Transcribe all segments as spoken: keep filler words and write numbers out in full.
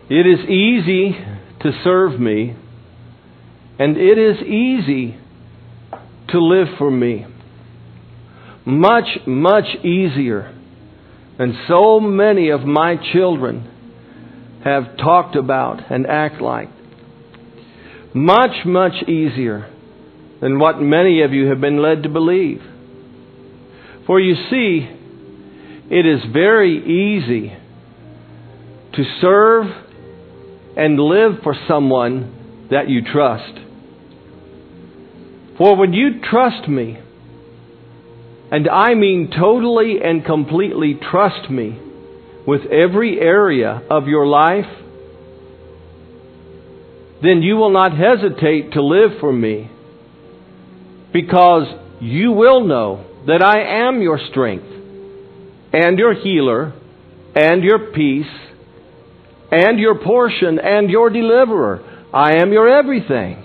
It is easy to serve me, and it is easy to live for me. Much, much easier than so many of my children have talked about and act like. Much, much easier than what many of you have been led to believe. For you see, it is very easy to serve and live for someone that you trust. For when you trust me, and I mean totally and completely trust me with every area of your life, then you will not hesitate to live for me, because you will know that I am your strength and your healer and your peace and your portion and your deliverer. I am your everything.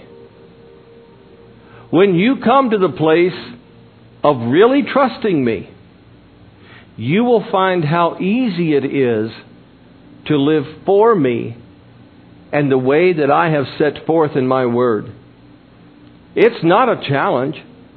When you come to the place of really trusting me, you will find how easy it is to live for me and the way that I have set forth in my Word. It's not a challenge,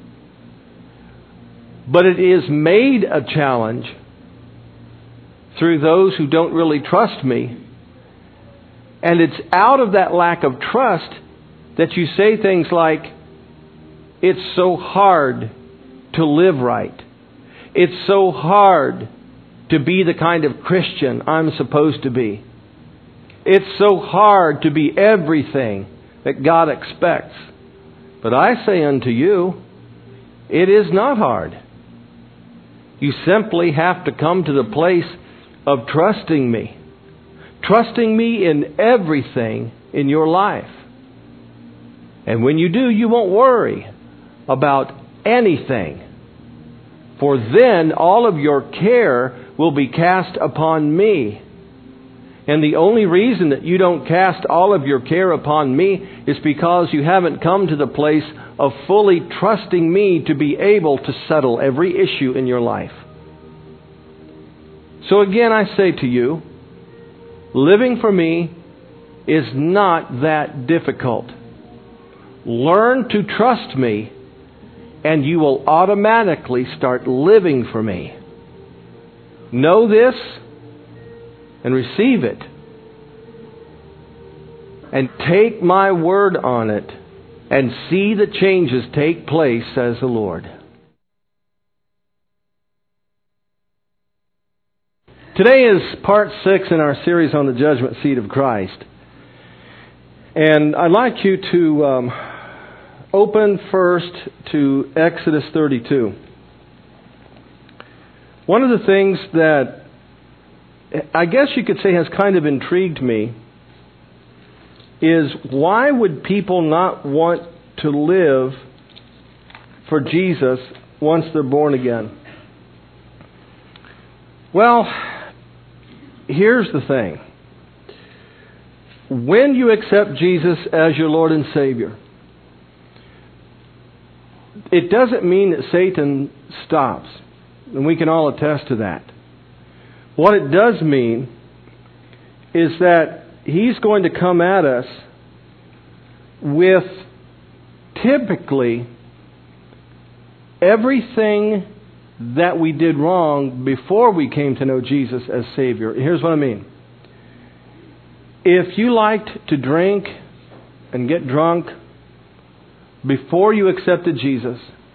but it is made a challenge through those who don't really trust me. And it's out of that lack of trust that you say things like, it's so hard to live right. It's so hard to be the kind of Christian I'm supposed to be. It's so hard to be everything that God expects. But I say unto you, it is not hard. You simply have to come to the place of trusting me. Trusting me in everything in your life. And when you do, you won't worry about anything. For then all of your care will be cast upon me. And the only reason that you don't cast all of your care upon me is because you haven't come to the place of fully trusting me to be able to settle every issue in your life. So again, I say to you, living for me is not that difficult. Learn to trust me, and you will automatically start living for me. Know this and receive it. And take my word on it and see the changes take place, says the Lord. Today is part six in our series on the judgment seat of Christ. And I'd like you to um, open first to Exodus thirty-two. One of the things that I guess you could say has kind of intrigued me is, why would people not want to live for Jesus once they're born again? Well, here's the thing. When you accept Jesus as your Lord and Savior, it doesn't mean that Satan stops. And we can all attest to that. What it does mean is that he's going to come at us with typically everything that we did wrong before we came to know Jesus as Savior. Here's what I mean. If you liked to drink and get drunk before you accepted Jesus,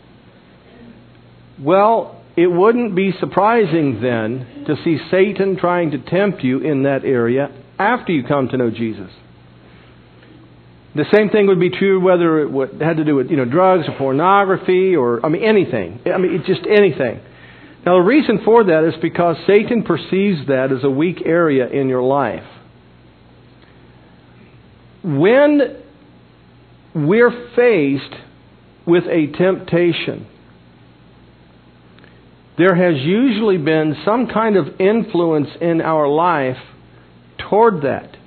well, it wouldn't be surprising then to see Satan trying to tempt you in that area after you come to know Jesus. The same thing would be true whether it would, had to do with, you know, drugs or pornography or, I mean, anything. I mean, it's just anything. Now, the reason for that is because Satan perceives that as a weak area in your life. When we're faced with a temptation, there has usually been some kind of influence in our life toward that.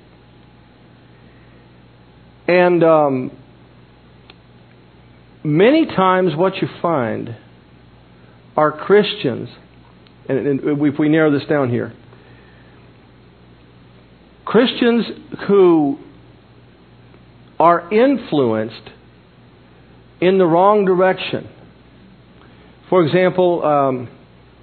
And um, many times what you find are Christians, and if we narrow this down here, Christians who are influenced in the wrong direction. For example, um,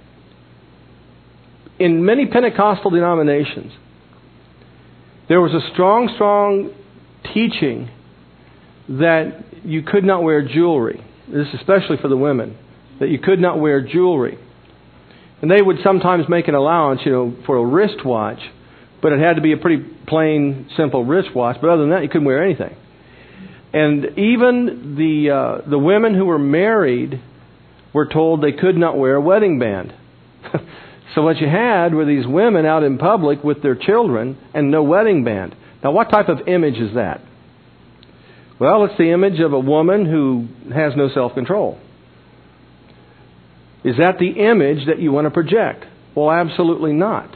in many Pentecostal denominations, there was a strong, strong teaching that you could not wear jewelry. This is especially for the women, that you could not wear jewelry. And they would sometimes make an allowance, you know, for a wristwatch, but it had to be a pretty plain, simple wristwatch. But other than that, you couldn't wear anything. And even the uh, the women who were married were told they could not wear a wedding band. So what you had were these women out in public with their children and no wedding band. Now, what type of image is that? Well, it's the image of a woman who has no self-control. Is that the image that you want to project? Well, absolutely not.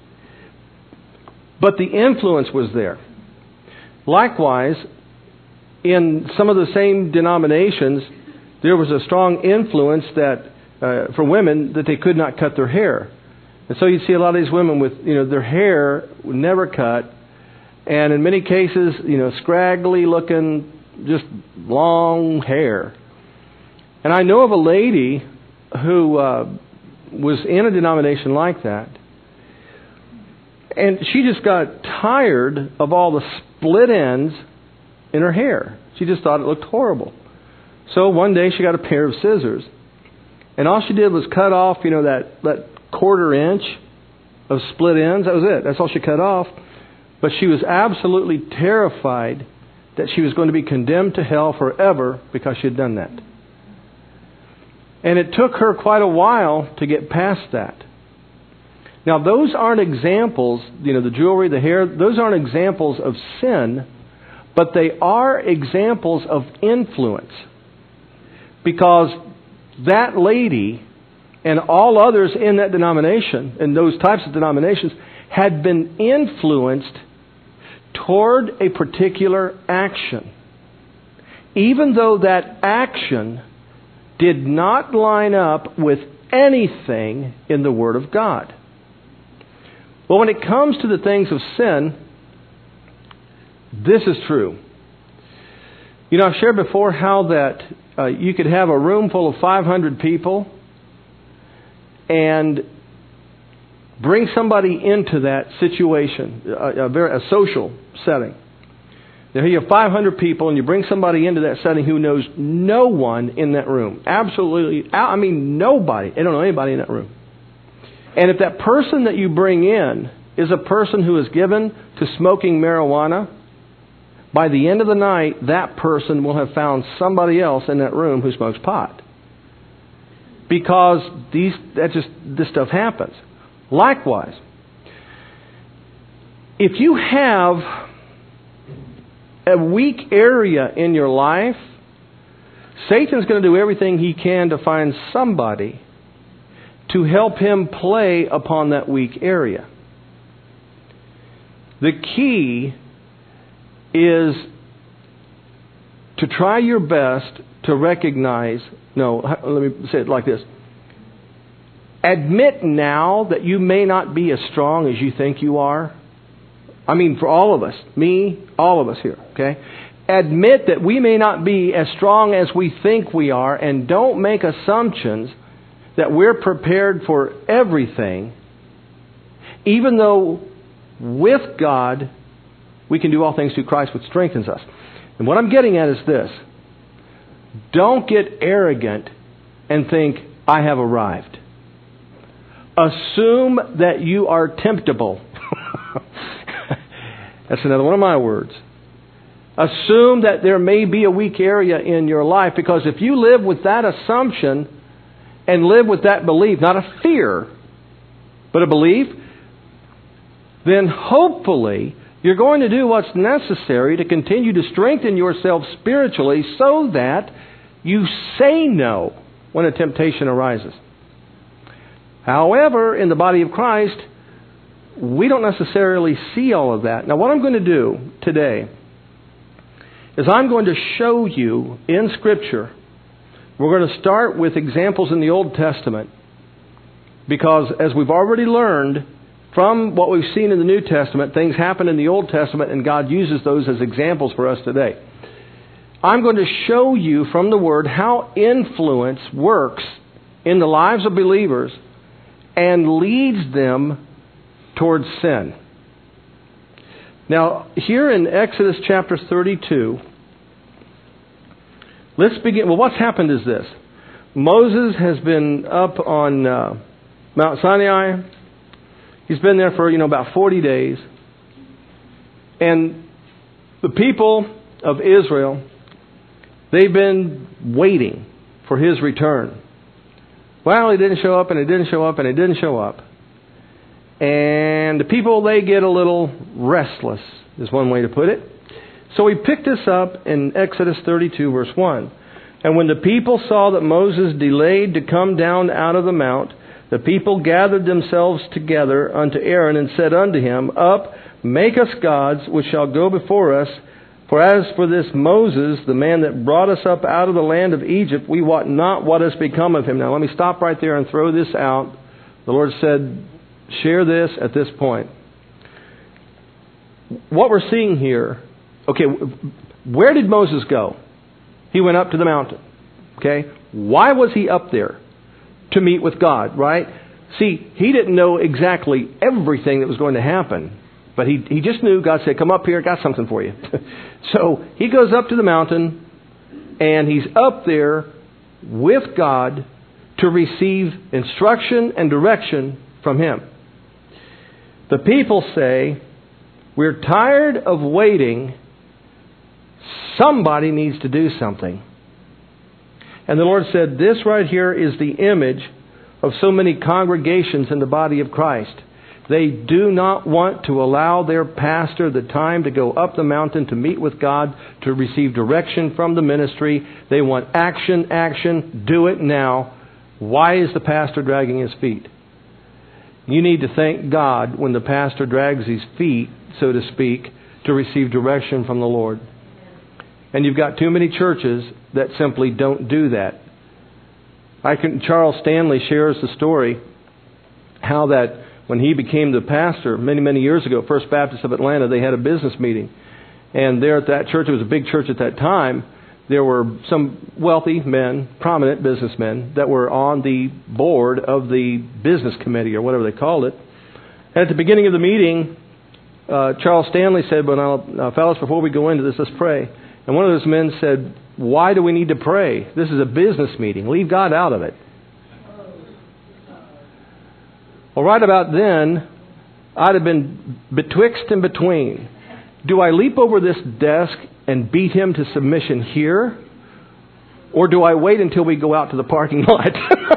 But the influence was there. Likewise, in some of the same denominations, there was a strong influence that uh, for women that they could not cut their hair. And so you see a lot of these women with, you know, their hair never cut, and in many cases, you know, scraggly looking, just long hair. And I know of a lady who uh, was in a denomination like that, and she just got tired of all the split ends in her hair. She just thought it looked horrible. So one day she got a pair of scissors, and all she did was cut off, you know, that, that quarter inch of split ends. That was it. That's all she cut off. But she was absolutely terrified that she was going to be condemned to hell forever because she had done that. And it took her quite a while to get past that. Now, those aren't examples, you know, the jewelry, the hair, those aren't examples of sin, but they are examples of influence. Because that lady and all others in that denomination, in those types of denominations, had been influenced toward a particular action, even though that action did not line up with anything in the Word of God. Well, when it comes to the things of sin, this is true. You know, I've shared before how that uh, you could have a room full of five hundred people and bring somebody into that situation, a, a, very, a social setting. Now, you have five hundred people, and you bring somebody into that setting who knows no one in that room. Absolutely, I mean nobody. They don't know anybody in that room. And if that person that you bring in is a person who is given to smoking marijuana, by the end of the night, that person will have found somebody else in that room who smokes pot. Because these, that just this stuff happens. Likewise, if you have a weak area in your life, Satan's going to do everything he can to find somebody to help him play upon that weak area. The key is to try your best to recognize, no, let me say it like this. Admit now that you may not be as strong as you think you are. I mean, for all of us, me, all of us here, okay? Admit that we may not be as strong as we think we are, and don't make assumptions that we're prepared for everything, even though with God we can do all things through Christ which strengthens us. And what I'm getting at is this. Don't get arrogant and think, I have arrived. Assume that you are temptable. That's another one of my words. Assume that there may be a weak area in your life, because if you live with that assumption and live with that belief, not a fear, but a belief, then hopefully you're going to do what's necessary to continue to strengthen yourself spiritually so that you say no when a temptation arises. However, in the body of Christ, we don't necessarily see all of that. Now, what I'm going to do today is I'm going to show you in Scripture. We're going to start with examples in the Old Testament, because as we've already learned, from what we've seen in the New Testament, things happen in the Old Testament, and God uses those as examples for us today. I'm going to show you from the Word how influence works in the lives of believers and leads them towards sin. Now, here in Exodus chapter thirty-two, let's begin. Well, what's happened is this. Moses has been up on uh, Mount Sinai. He's been there for, you know, about forty days. And the people of Israel, they've been waiting for his return. Well, he didn't show up, and he didn't show up, and he didn't show up. And the people, they get a little restless, is one way to put it. So we pick this up in Exodus thirty-two, verse one. And when the people saw that Moses delayed to come down out of the mount, the people gathered themselves together unto Aaron and said unto him, Up, make us gods, which shall go before us. For as for this Moses, the man that brought us up out of the land of Egypt, we wot not what has become of him. Now let me stop right there and throw this out. The Lord said, share this at this point. What we're seeing here, okay, where did Moses go? He went up to the mountain. Okay? Why was he up there? To meet with God, right? See, he didn't know exactly everything that was going to happen. But he, he just knew. God said, come up here, got something for you. So he goes up to the mountain, and he's up there with God to receive instruction and direction from him. The people say, we're tired of waiting. Somebody needs to do something. And the Lord said, this right here is the image of so many congregations in the body of Christ. They do not want to allow their pastor the time to go up the mountain to meet with God, to receive direction from the ministry. They want action, action, do it now. Why is the pastor dragging his feet? You need to thank God when the pastor drags his feet, so to speak, to receive direction from the Lord. And you've got too many churches that simply don't do that. I can, Charles Stanley shares the story how that when he became the pastor many, many years ago, First Baptist of Atlanta, they had a business meeting. And there at that church, it was a big church at that time, there were some wealthy men, prominent businessmen, that were on the board of the business committee or whatever they called it. And at the beginning of the meeting, uh, Charles Stanley said, well, now, uh, fellas, before we go into this, let's pray. And one of those men said, why do we need to pray? This is a business meeting. Leave God out of it. Well, right about then, I'd have been betwixt and between. Do I leap over this desk and beat him to submission here? Or do I wait until we go out to the parking lot?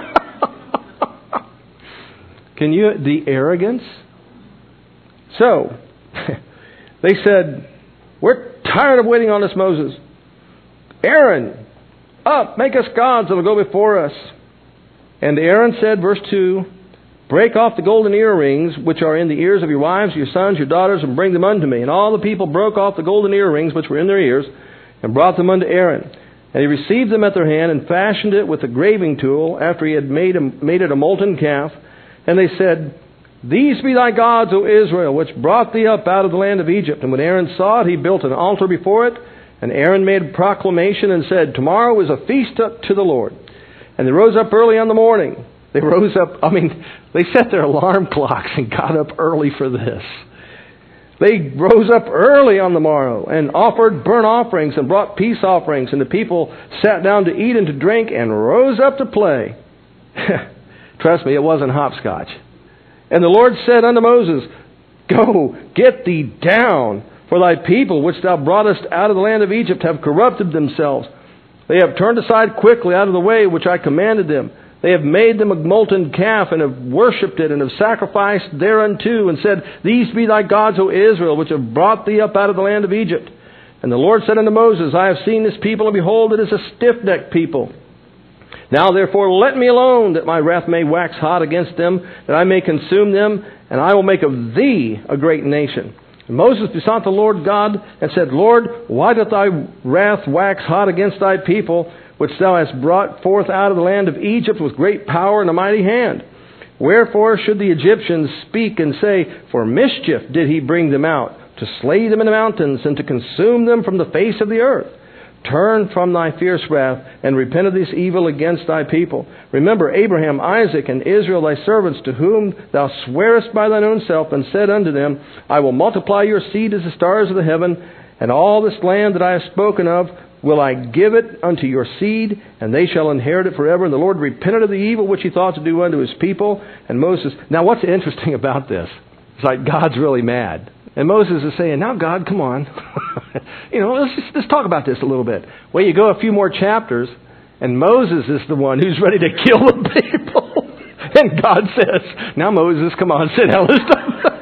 Can you, the arrogance? So, they said, we're tired of waiting on this Moses. Aaron, up, make us gods that will go before us. And Aaron said, verse two, break off the golden earrings which are in the ears of your wives, your sons, your daughters, and bring them unto me. And all the people broke off the golden earrings which were in their ears, and brought them unto Aaron. And he received them at their hand, and fashioned it with a graving tool, after he had made, a, made it a molten calf. And they said, these be thy gods, O Israel, which brought thee up out of the land of Egypt. And when Aaron saw it, he built an altar before it. And Aaron made proclamation and said, tomorrow is a feast to the Lord. And they rose up early on the morning. They rose up, I mean, they set their alarm clocks and got up early for this. They rose up early on the morrow and offered burnt offerings and brought peace offerings. And the people sat down to eat and to drink and rose up to play. Trust me, it wasn't hopscotch. And the Lord said unto Moses, go, get thee down, for thy people which thou broughtest out of the land of Egypt have corrupted themselves. They have turned aside quickly out of the way which I commanded them. They have made them a molten calf, and have worshipped it, and have sacrificed thereunto, and said, these be thy gods, O Israel, which have brought thee up out of the land of Egypt. And the Lord said unto Moses, I have seen this people, and behold, it is a stiff-necked people. Now therefore let me alone, that my wrath may wax hot against them, that I may consume them, and I will make of thee a great nation. And Moses besought the Lord God, and said, Lord, why doth thy wrath wax hot against thy people, which thou hast brought forth out of the land of Egypt with great power and a mighty hand? Wherefore should the Egyptians speak and say, For mischief did he bring them out, to slay them in the mountains, and to consume them from the face of the earth? Turn from thy fierce wrath, and repent of this evil against thy people. Remember Abraham, Isaac, and Israel thy servants, to whom thou swarest by thine own self, and said unto them, I will multiply your seed as the stars of the heaven, and all this land that I have spoken of will I give it unto your seed, and they shall inherit it forever. And the Lord repented of the evil which he thought to do unto his people. And Moses... Now what's interesting about this? It's like God's really mad. And Moses is saying, now God, come on. you know, let's just let's talk about this a little bit. Well, you go a few more chapters, and Moses is the one who's ready to kill the people. and God says, now Moses, come on, sit down, let's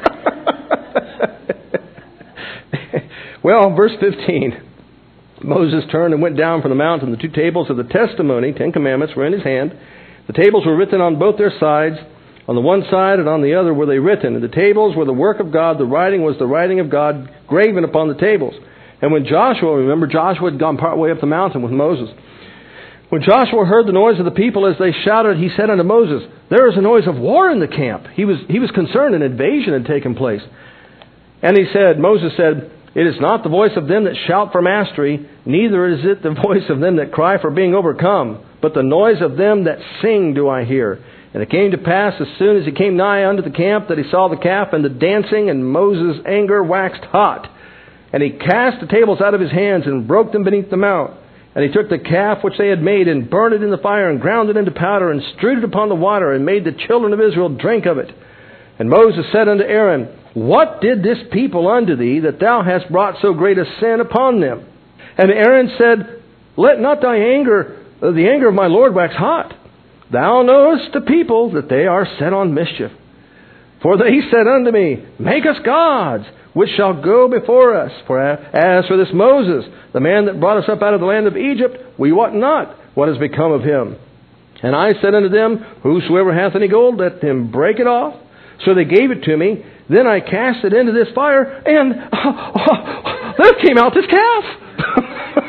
talk. Well, verse fifteen. Moses turned and went down from the mountain. The two tables of the testimony, Ten Commandments, were in his hand. The tables were written on both their sides. On the one side and on the other were they written. And the tables were the work of God. The writing was the writing of God graven upon the tables. And when Joshua, remember Joshua had gone part way up the mountain with Moses. When Joshua heard the noise of the people as they shouted, he said unto Moses, There is a noise of war in the camp. He was, he was concerned an invasion had taken place. And he said, Moses said, It is not the voice of them that shout for mastery, neither is it the voice of them that cry for being overcome, but the noise of them that sing do I hear. And it came to pass, as soon as he came nigh unto the camp, that he saw the calf and the dancing, and Moses' anger waxed hot. And he cast the tables out of his hands, and broke them beneath the mount. And he took the calf which they had made, and burned it in the fire, and ground it into powder, and strewed it upon the water, and made the children of Israel drink of it. And Moses said unto Aaron, What did this people unto thee, that thou hast brought so great a sin upon them? And Aaron said, Let not thy anger, uh, the anger of my Lord wax hot. Thou knowest the people that they are set on mischief. For they said unto me, Make us gods, which shall go before us. For as for this Moses, the man that brought us up out of the land of Egypt, we wot not what has become of him. And I said unto them, Whosoever hath any gold, let him break it off. So they gave it to me. Then I cast it into this fire, and oh, oh, there came out this calf.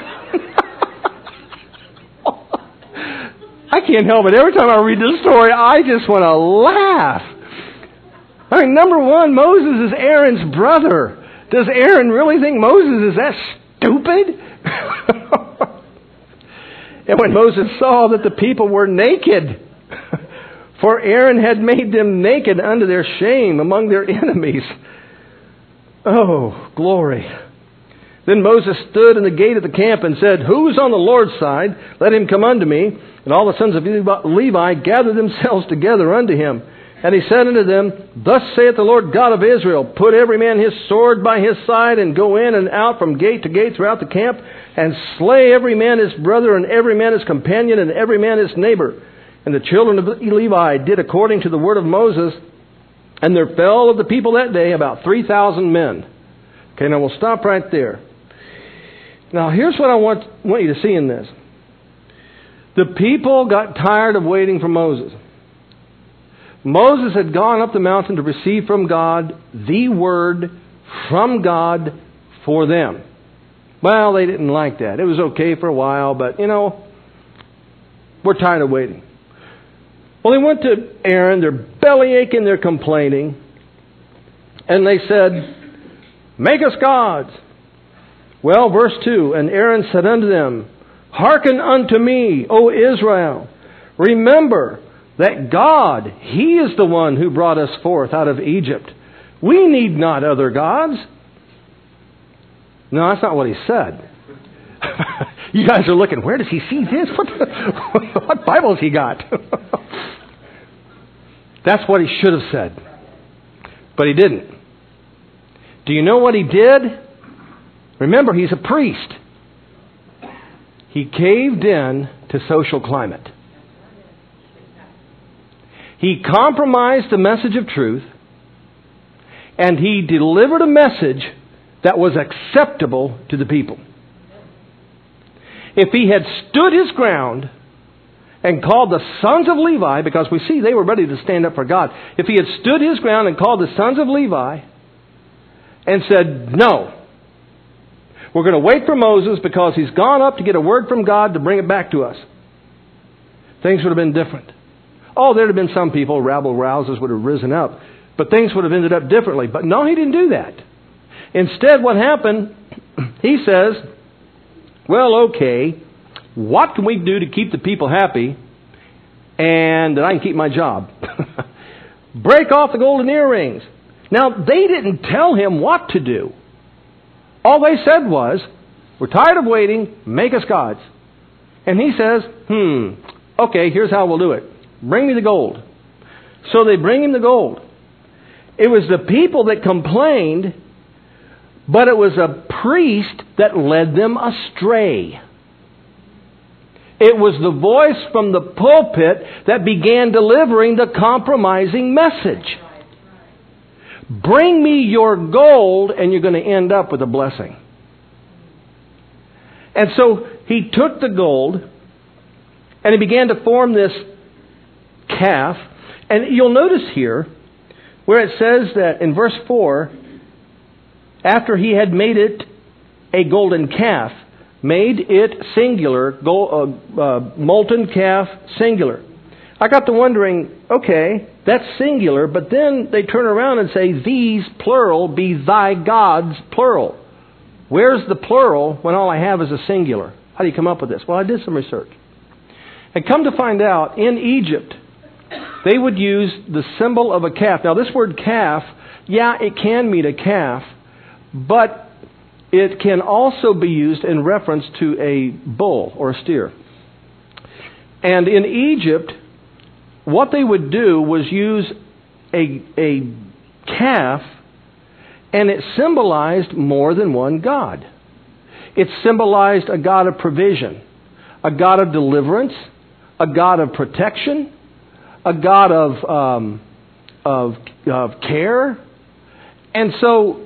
I can't help it. Every time I read this story, I just want to laugh. I mean, number one, Moses is Aaron's brother. Does Aaron really think Moses is that stupid? And when Moses saw that the people were naked, for Aaron had made them naked unto their shame among their enemies. Oh, glory. Then Moses stood in the gate of the camp and said, Who is on the Lord's side? Let him come unto me. And all the sons of Levi gathered themselves together unto him. And he said unto them, Thus saith the Lord God of Israel, Put every man his sword by his side, and go in and out from gate to gate throughout the camp, and slay every man his brother, and every man his companion, and every man his neighbor. And the children of Levi did according to the word of Moses, and there fell of the people that day about three thousand men. Okay, now we'll stop right there. Now here's what I want, want you to see in this. The people got tired of waiting for Moses. Moses had gone up the mountain to receive from God the word from God for them. Well, they didn't like that. It was okay for a while, but, you know, we're tired of waiting. Well, they went to Aaron, they're belly aching, they're complaining, and they said, Make us gods. Well, verse two, And Aaron said unto them, Hearken unto me, O Israel. Remember that God, He is the one who brought us forth out of Egypt. We need not other gods. No, that's not what he said. You guys are looking, where does he see this? What, the, what Bible has he got? That's what he should have said. But he didn't. Do you know what he did? Remember, he's a priest. He caved in to social climate. He compromised the message of truth, and he delivered a message that was acceptable to the people. If he had stood his ground and called the sons of Levi, because we see they were ready to stand up for God. If he had stood his ground and called the sons of Levi and said, No, we're going to wait for Moses because he's gone up to get a word from God to bring it back to us, things would have been different. Oh, there'd have been some people, rabble-rousers would have risen up, but things would have ended up differently. But no, he didn't do that. Instead, what happened, he says, well, okay, what can we do to keep the people happy and that I can keep my job? Break off the golden earrings. Now, they didn't tell him what to do. All they said was, we're tired of waiting, make us gods. And he says, hmm, okay, here's how we'll do it. Bring me the gold. So they bring him the gold. It was the people that complained, but it was a priest that led them astray. It was the voice from the pulpit that began delivering the compromising message. Bring me your gold and you're going to end up with a blessing. And so he took the gold and he began to form this calf. And you'll notice here where it says that in verse four, after he had made it a golden calf, made it singular, gold, uh, uh, molten calf singular. I got to wondering, okay, that's singular, but then they turn around and say, these, plural, be thy gods, plural. Where's the plural when all I have is a singular? How do you come up with this? Well, I did some research. And come to find out, in Egypt, they would use the symbol of a calf. Now, this word calf, yeah, it can mean a calf, but it can also be used in reference to a bull or a steer. And in Egypt, what they would do was use a, a calf, and it symbolized more than one god. It symbolized a God of provision, a God of deliverance, a God of protection, a God of um, of, of care. And so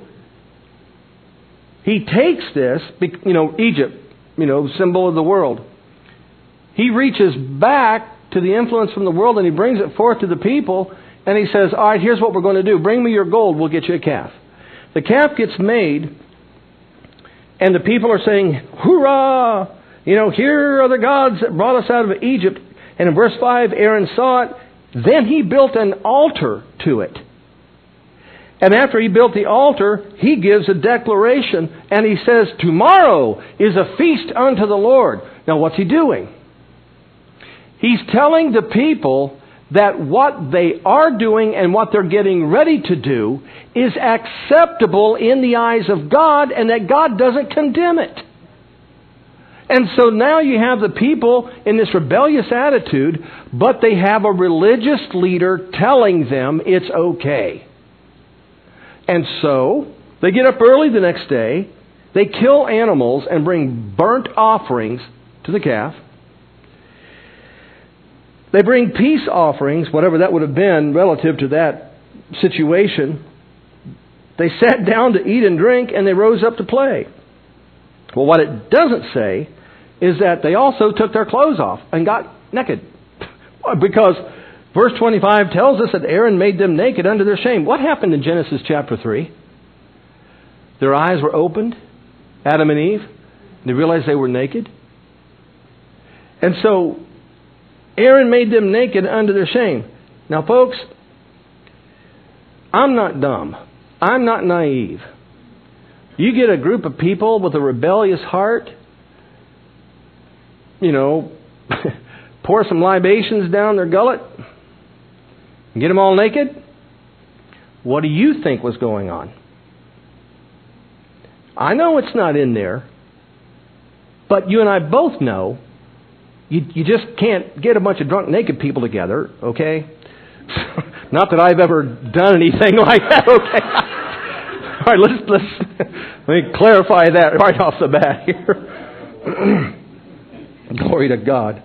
he takes this, you know, Egypt, you know, symbol of the world. He reaches back to the influence from the world and he brings it forth to the people and he says, all right, here's what we're going to do. Bring me your gold, we'll get you a calf. The calf gets made and the people are saying, hoorah! You know, here are the gods that brought us out of Egypt. And in verse five, Aaron saw it. Then he built an altar to it. And after he built the altar, he gives a declaration and he says, tomorrow is a feast unto the Lord. Now what's he doing? He's telling the people that what they are doing and what they're getting ready to do is acceptable in the eyes of God and that God doesn't condemn it. And so now you have the people in this rebellious attitude, but they have a religious leader telling them it's okay. And so they get up early the next day, they kill animals and bring burnt offerings to the calf. They bring peace offerings, whatever that would have been relative to that situation. They sat down to eat and drink and they rose up to play. Well, what it doesn't say is that they also took their clothes off and got naked. Because verse twenty-five tells us that Aaron made them naked unto their shame. What happened in Genesis chapter three? Their eyes were opened, Adam and Eve. They realized they were naked. And so Aaron made them naked unto their shame. Now, folks, I'm not dumb. I'm not naive. You get a group of people with a rebellious heart, you know, pour some libations down their gullet, and get them all naked. What do you think was going on? I know it's not in there, but you and I both know you, you just can't get a bunch of drunk naked people together, okay? Not that I've ever done anything like that, okay? All right, let's, let's let me clarify that right off the bat here. Glory to God.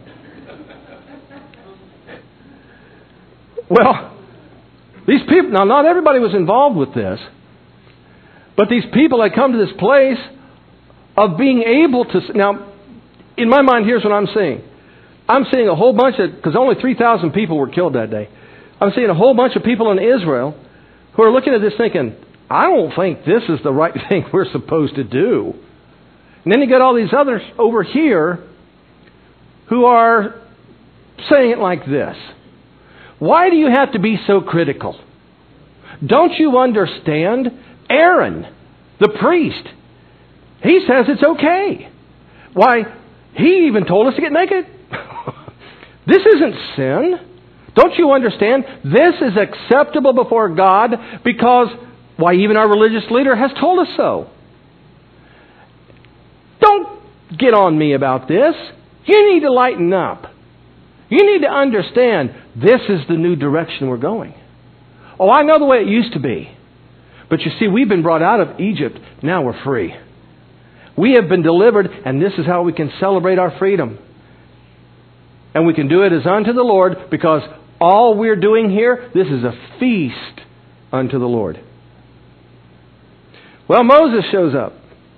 Well, these people, now not everybody was involved with this, but these people had come to this place of being able to, now, in my mind, here's what I'm seeing. I'm seeing a whole bunch of, because only three thousand people were killed that day. I'm seeing a whole bunch of people in Israel who are looking at this thinking, I don't think this is the right thing we're supposed to do. And then you get all these others over here who are saying it like this. why do you have to be so critical? Don't you understand? Aaron, the priest, he says it's okay. Why, he even told us to get naked. This isn't sin. Don't you understand? This is acceptable before God because, why, even our religious leader has told us so. Don't get on me about this. You need to lighten up. You need to understand this is the new direction we're going. Oh, I know the way it used to be. But you see, we've been brought out of Egypt. Now we're free. We have been delivered, and this is how we can celebrate our freedom. And we can do it as unto the Lord because all we're doing here, this is a feast unto the Lord. Well, Moses shows up.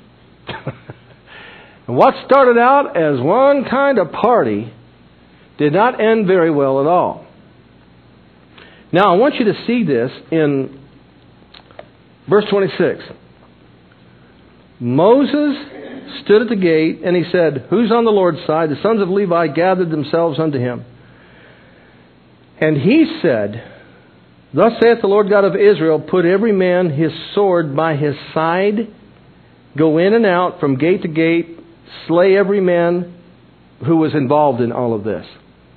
And what started out as one kind of party did not end very well at all. Now, I want you to see this in verse twenty-six. Moses stood at the gate, and he said, "Who's on the Lord's side?" The sons of Levi gathered themselves unto him. And he said, "Thus saith the Lord God of Israel, put every man his sword by his side, go in and out from gate to gate, slay every man who was involved in all of this."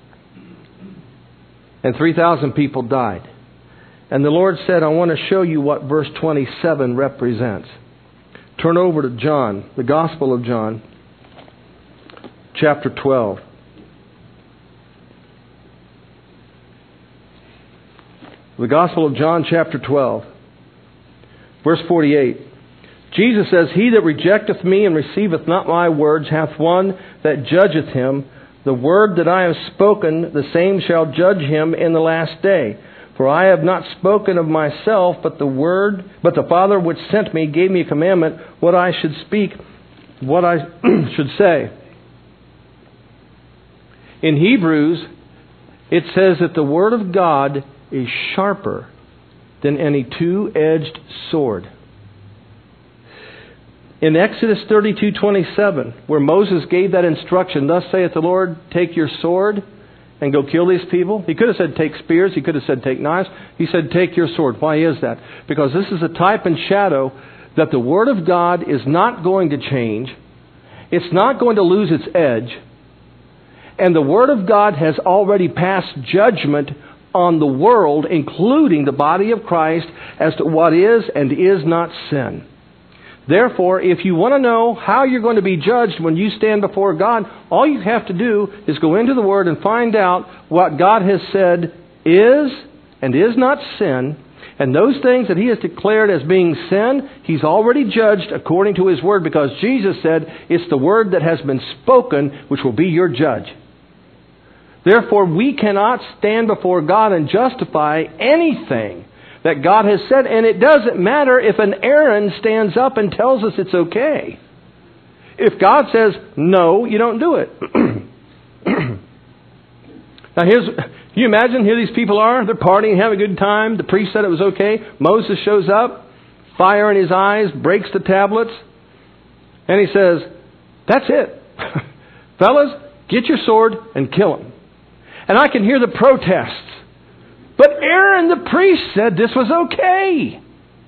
And three thousand people died. And the Lord said, I want to show you what verse twenty-seven represents. Turn over to John, the Gospel of John, chapter twelve. The Gospel of John, chapter twelve, verse forty-eight. Jesus says, "He that rejecteth me and receiveth not my words hath one that judgeth him. The word that I have spoken, the same shall judge him in the last day. For I have not spoken of myself, but the word, but the Father which sent me gave me a commandment what I should speak, what I should say." In Hebrews, it says that the Word of God is sharper than any two-edged sword. In Exodus thirty-two twenty-seven, where Moses gave that instruction, "Thus saith the Lord, take your sword and go kill these people." He could have said take spears. He could have said take knives. He said take your sword. Why is that? Because this is a type and shadow that the Word of God is not going to change. It's not going to lose its edge. And the Word of God has already passed judgment on the world, including the body of Christ, as to what is and is not sin. Therefore, if you want to know how you're going to be judged when you stand before God, all you have to do is go into the Word and find out what God has said is and is not sin. And those things that He has declared as being sin, He's already judged according to His Word, because Jesus said it's the Word that has been spoken which will be your judge. Therefore, we cannot stand before God and justify anything that God has said. And it doesn't matter if an Aaron stands up and tells us it's okay. If God says no, you don't do it. Now here's, can you imagine, here these people are, they're partying, having a good time. The priest said it was okay. Moses shows up, fire in his eyes, breaks the tablets, and he says, "That's it. Fellas, get your sword and kill him." And I can hear the protests. But Aaron the priest said this was okay.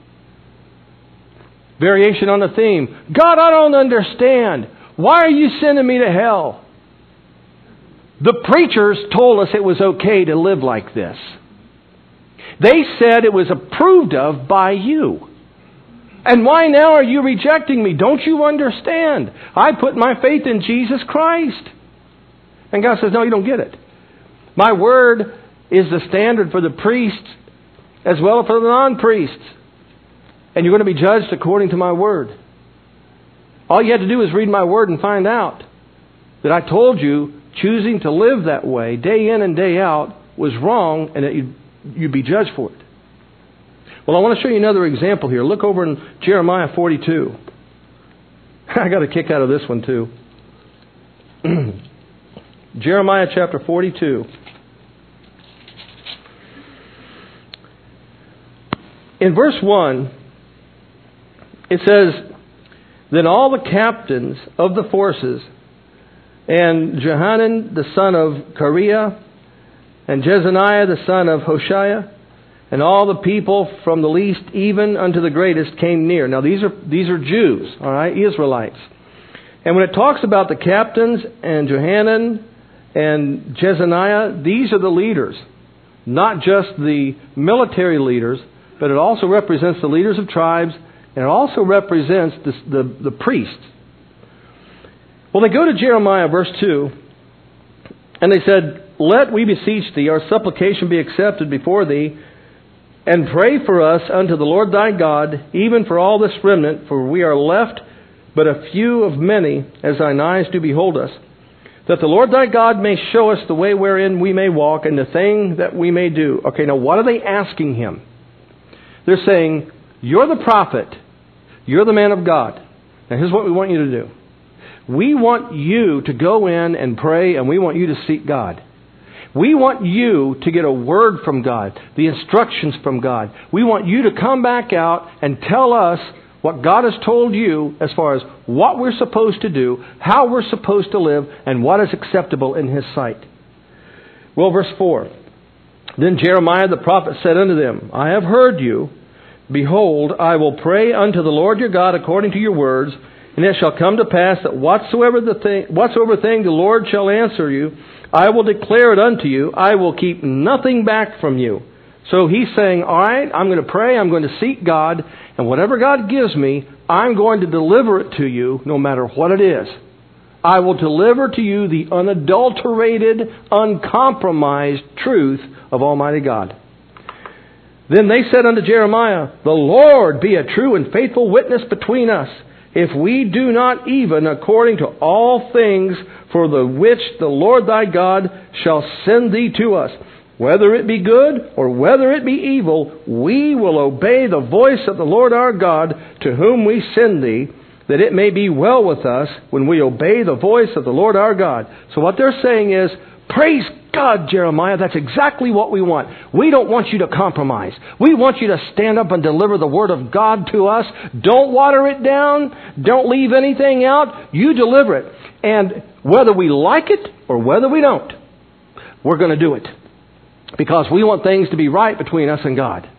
Variation on the theme. "God, I don't understand. Why are you sending me to hell?" The preachers told us it was okay to live like this. They said it was approved of by you. And why now are you rejecting me? Don't you understand? I put my faith in Jesus Christ. And God says, no, you don't get it. My word is the standard for the priests as well as for the non-priests. And you're going to be judged according to my word. All you had to do is read my word and find out that I told you choosing to live that way day in and day out was wrong, and that you'd, you'd be judged for it. Well, I want to show you another example here. Look over in Jeremiah forty-two. I got a kick out of this one too. Jeremiah chapter forty-two. In verse one, it says, "Then all the captains of the forces, and Johanan the son of Kareah, and Jezaniah the son of Hoshea, and all the people from the least even unto the greatest came near. Now these are these are Jews, all right, Israelites. And when it talks about the captains and Johanan and Jezaniah, these are the leaders, not just the military leaders, but it also represents the leaders of tribes, and it also represents the, the, the priests. Well, they go to Jeremiah, verse two, and they said, "Let, we beseech thee, our supplication be accepted before thee, and pray for us unto the Lord thy God, even for all this remnant, for we are left but a few of many, as thine eyes do behold us, that the Lord thy God may show us the way wherein we may walk, and the thing that we may do." Okay, now what are they asking him? They're saying, "You're the prophet. You're the man of God. Now here's what we want you to do. We want you to go in and pray, and we want you to seek God. We want you to get a word from God, the instructions from God. We want you to come back out and tell us what God has told you as far as what we're supposed to do, how we're supposed to live, and what is acceptable in His sight." Well, verse four. "Then Jeremiah the prophet said unto them, I have heard you. Behold, I will pray unto the Lord your God according to your words, and it shall come to pass that whatsoever, the thing, whatsoever thing the Lord shall answer you, I will declare it unto you. I will keep nothing back from you." So he's saying, all right, I'm going to pray, I'm going to seek God, and whatever God gives me, I'm going to deliver it to you no matter what it is. I will deliver to you the unadulterated, uncompromised truth of Almighty God. Then they said unto Jeremiah, "The Lord be a true and faithful witness between us, if we do not even according to all things for the which the Lord thy God shall send thee to us. Whether it be good or whether it be evil, we will obey the voice of the Lord our God, to whom we send thee, that it may be well with us when we obey the voice of the Lord our God." So what they're saying is, praise God, Jeremiah, that's exactly what we want. We don't want you to compromise. We want you to stand up and deliver the Word of God to us. Don't water it down. Don't leave anything out. You deliver it. And whether we like it or whether we don't, we're going to do it. Because we want things to be right between us and God.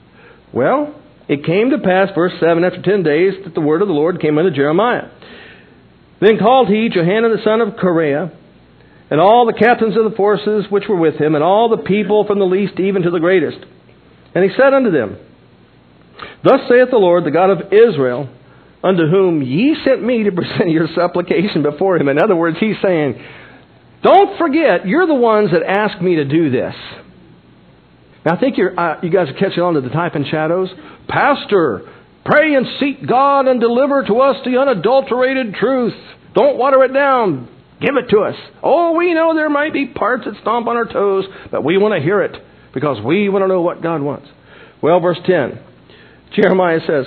Well, it came to pass, verse seven, after ten days, that the word of the Lord came unto Jeremiah. Then called he Johanan the son of Kareah, and all the captains of the forces which were with him, and all the people from the least even to the greatest. And he said unto them, "Thus saith the Lord, the God of Israel, unto whom ye sent me to present your supplication before him." In other words, he's saying, don't forget, you're the ones that asked me to do this. Now, I think you're, uh, you guys are catching on to the type and shadows. "Pastor, pray and seek God and deliver to us the unadulterated truth. Don't water it down. Give it to us. Oh, we know there might be parts that stomp on our toes, but we want to hear it because we want to know what God wants." Well, verse ten, Jeremiah says,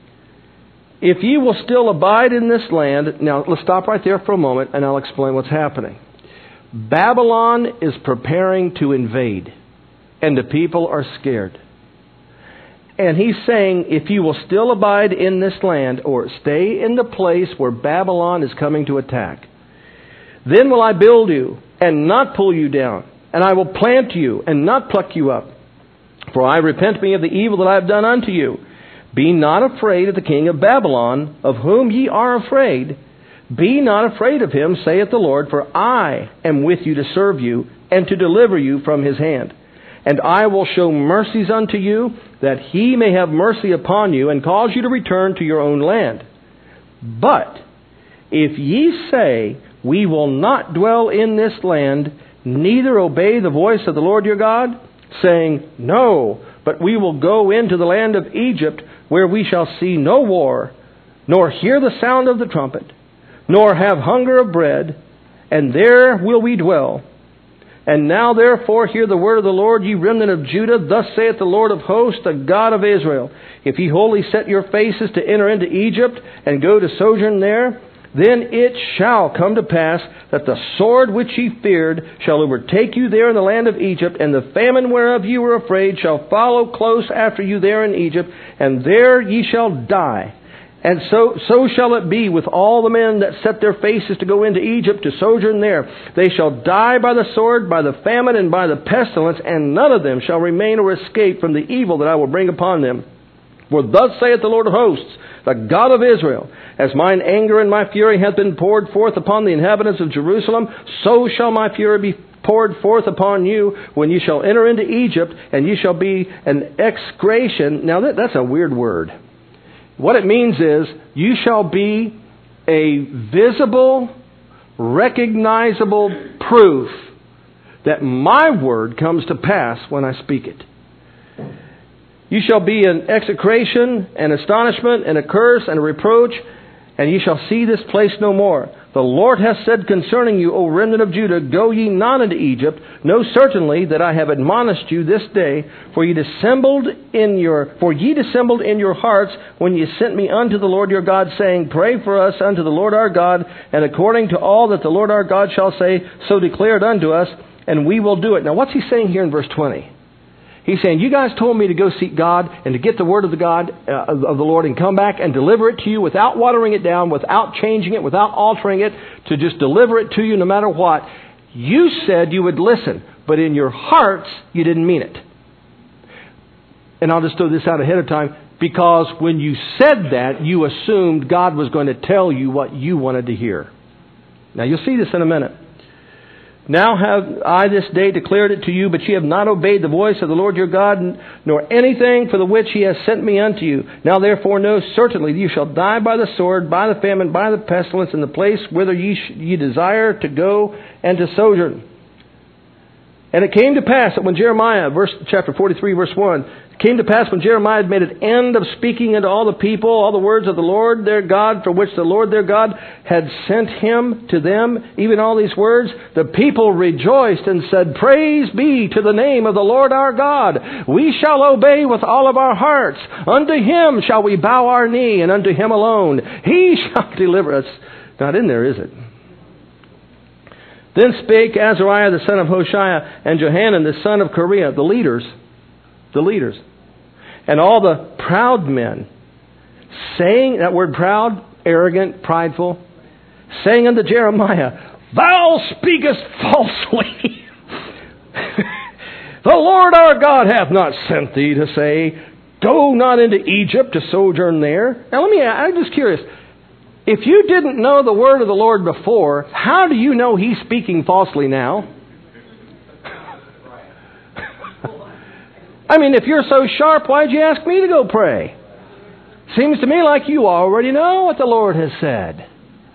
"If ye will still abide in this land..." Now, let's stop right there for a moment and I'll explain what's happening. Babylon is preparing to invade, and the people are scared. And he's saying, if you will still abide in this land, or stay in the place where Babylon is coming to attack, then will I build you and not pull you down, and I will plant you and not pluck you up. For I repent me of the evil that I have done unto you. Be not afraid of the king of Babylon, of whom ye are afraid. Be not afraid of him, saith the Lord, for I am with you to serve you and to deliver you from his hand. And I will show mercies unto you, that he may have mercy upon you, and cause you to return to your own land. But if ye say, we will not dwell in this land, neither obey the voice of the Lord your God, saying, no, but we will go into the land of Egypt, where we shall see no war, nor hear the sound of the trumpet, nor have hunger of bread, and there will we dwell. And now therefore hear the word of the Lord, ye remnant of Judah. Thus saith the Lord of hosts, the God of Israel. If ye wholly set your faces to enter into Egypt, and go to sojourn there, then it shall come to pass that the sword which ye feared shall overtake you there in the land of Egypt, and the famine whereof ye were afraid shall follow close after you there in Egypt, and there ye shall die. And so, so shall it be with all the men that set their faces to go into Egypt to sojourn there. They shall die by the sword, by the famine, and by the pestilence, and none of them shall remain or escape from the evil that I will bring upon them. For thus saith the Lord of hosts, the God of Israel, as mine anger and my fury hath been poured forth upon the inhabitants of Jerusalem, so shall my fury be poured forth upon you when you shall enter into Egypt, and you shall be an execration. Now that, that's a weird word. What it means is, you shall be a visible, recognizable proof that my word comes to pass when I speak it. You shall be an execration, an astonishment, and a curse, and a reproach, and ye shall see this place no more. The Lord hath said concerning you, O remnant of Judah, go ye not into Egypt. Know certainly that I have admonished you this day, for ye dissembled in your for ye dissembled in your hearts when ye sent me unto the Lord your God, saying, Pray for us unto the Lord our God, and according to all that the Lord our God shall say, so declare it unto us, and we will do it. Now what's he saying here in verse twenty? He's saying, you guys told me to go seek God and to get the word of the God uh, of the Lord and come back and deliver it to you without watering it down, without changing it, without altering it, to just deliver it to you no matter what. You said you would listen, but in your hearts you didn't mean it. And I'll just throw this out ahead of time, because when you said that, you assumed God was going to tell you what you wanted to hear. Now you'll see this in a minute. Now have I this day declared it to you, but ye have not obeyed the voice of the Lord your God, nor anything for the which he has sent me unto you. Now therefore know certainly that you shall die by the sword, by the famine, by the pestilence, in the place whither ye, sh- ye desire to go and to sojourn. And it came to pass that when Jeremiah, verse chapter forty-three, verse one, it came to pass when Jeremiah had made an end of speaking unto all the people all the words of the Lord their God, for which the Lord their God had sent him to them, even all these words, the people rejoiced and said, Praise be to the name of the Lord our God. We shall obey with all of our hearts. Unto him shall we bow our knee, and unto him alone. He shall deliver us. Not in there, is it? Then spake Azariah the son of Hoshea and Johanan the son of Kareah, the leaders, the leaders, and all the proud men, saying, that word proud, arrogant, prideful, saying unto Jeremiah, Thou speakest falsely. The Lord our God hath not sent thee to say, Go not into Egypt to sojourn there. Now let me, I'm just curious. If you didn't know the word of the Lord before, how do you know he's speaking falsely now? I mean, if you're so sharp, why'd you ask me to go pray? Seems to me like you already know what the Lord has said.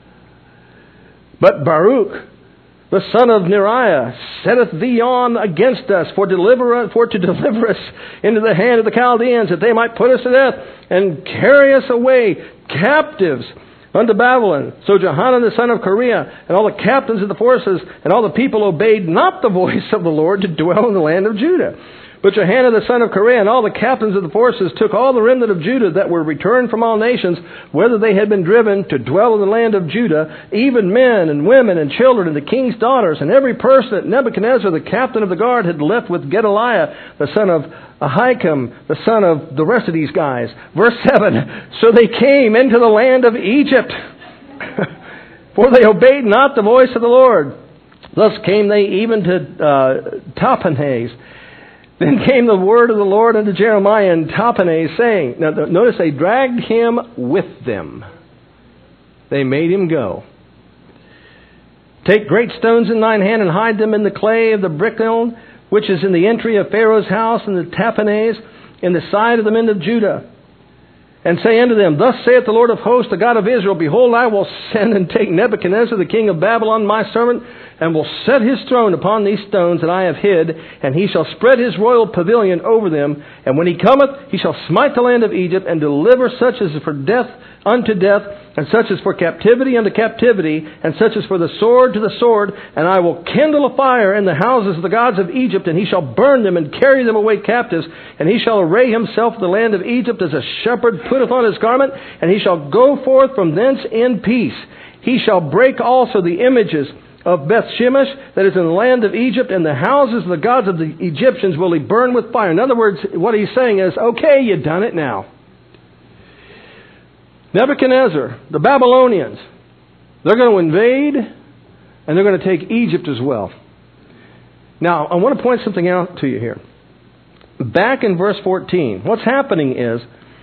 But Baruch, the son of Neriah, setteth thee on against us for, deliver, for to deliver us into the hand of the Chaldeans, that they might put us to death and carry us away captives unto Babylon. So Johanan the son of Kareah and all the captains of the forces and all the people obeyed not the voice of the Lord to dwell in the land of Judah. But Johanan the son of Kareah and all the captains of the forces took all the remnant of Judah that were returned from all nations, whether they had been driven to dwell in the land of Judah, even men and women and children and the king's daughters, and every person that Nebuchadnezzar the captain of the guard had left with Gedaliah the son of Ahikam, the son of the rest of these guys. Verse seven, So they came into the land of Egypt, for they obeyed not the voice of the Lord. Thus came they even to uh, Tahpanhes. Then came the word of the Lord unto Jeremiah in Tahpanhes, saying, now notice they dragged him with them. They made him go. Take great stones in thine hand and hide them in the clay of the brickkiln, which is in the entry of Pharaoh's house, in the Tahpanhes, in the side of the men of Judah. And say unto them, Thus saith the Lord of hosts, the God of Israel, Behold, I will send and take Nebuchadnezzar, the king of Babylon, my servant, and will set his throne upon these stones that I have hid, and he shall spread his royal pavilion over them. And when he cometh, he shall smite the land of Egypt, and deliver such as is for death unto death, and such as for captivity unto captivity, and such as for the sword to the sword. And I will kindle a fire in the houses of the gods of Egypt, and he shall burn them and carry them away captives. And he shall array himself in the land of Egypt as a shepherd putteth on his garment, and he shall go forth from thence in peace. He shall break also the images of Beth Shemesh that is in the land of Egypt, and the houses of the gods of the Egyptians will he burn with fire. In other words, what he's saying is, okay, you've done it now. Nebuchadnezzar, the Babylonians, they're going to invade and they're going to take Egypt as well. Now, I want to point something out to you here. Back in verse fourteen, what's happening is,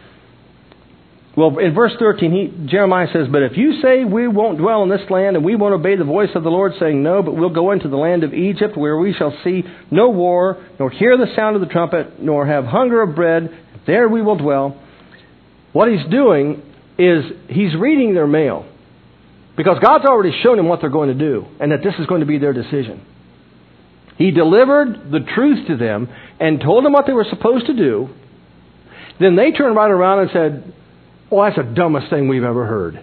well, in verse thirteen, he, Jeremiah says, "But if you say we won't dwell in this land and we won't obey the voice of the Lord, saying no, but we'll go into the land of Egypt where we shall see no war, nor hear the sound of the trumpet, nor have hunger of bread, there we will dwell." What he's doing is he's reading their mail, because God's already shown him what they're going to do and that this is going to be their decision. He delivered the truth to them and told them what they were supposed to do. Then they turned right around and said, "Well, that's the dumbest thing we've ever heard."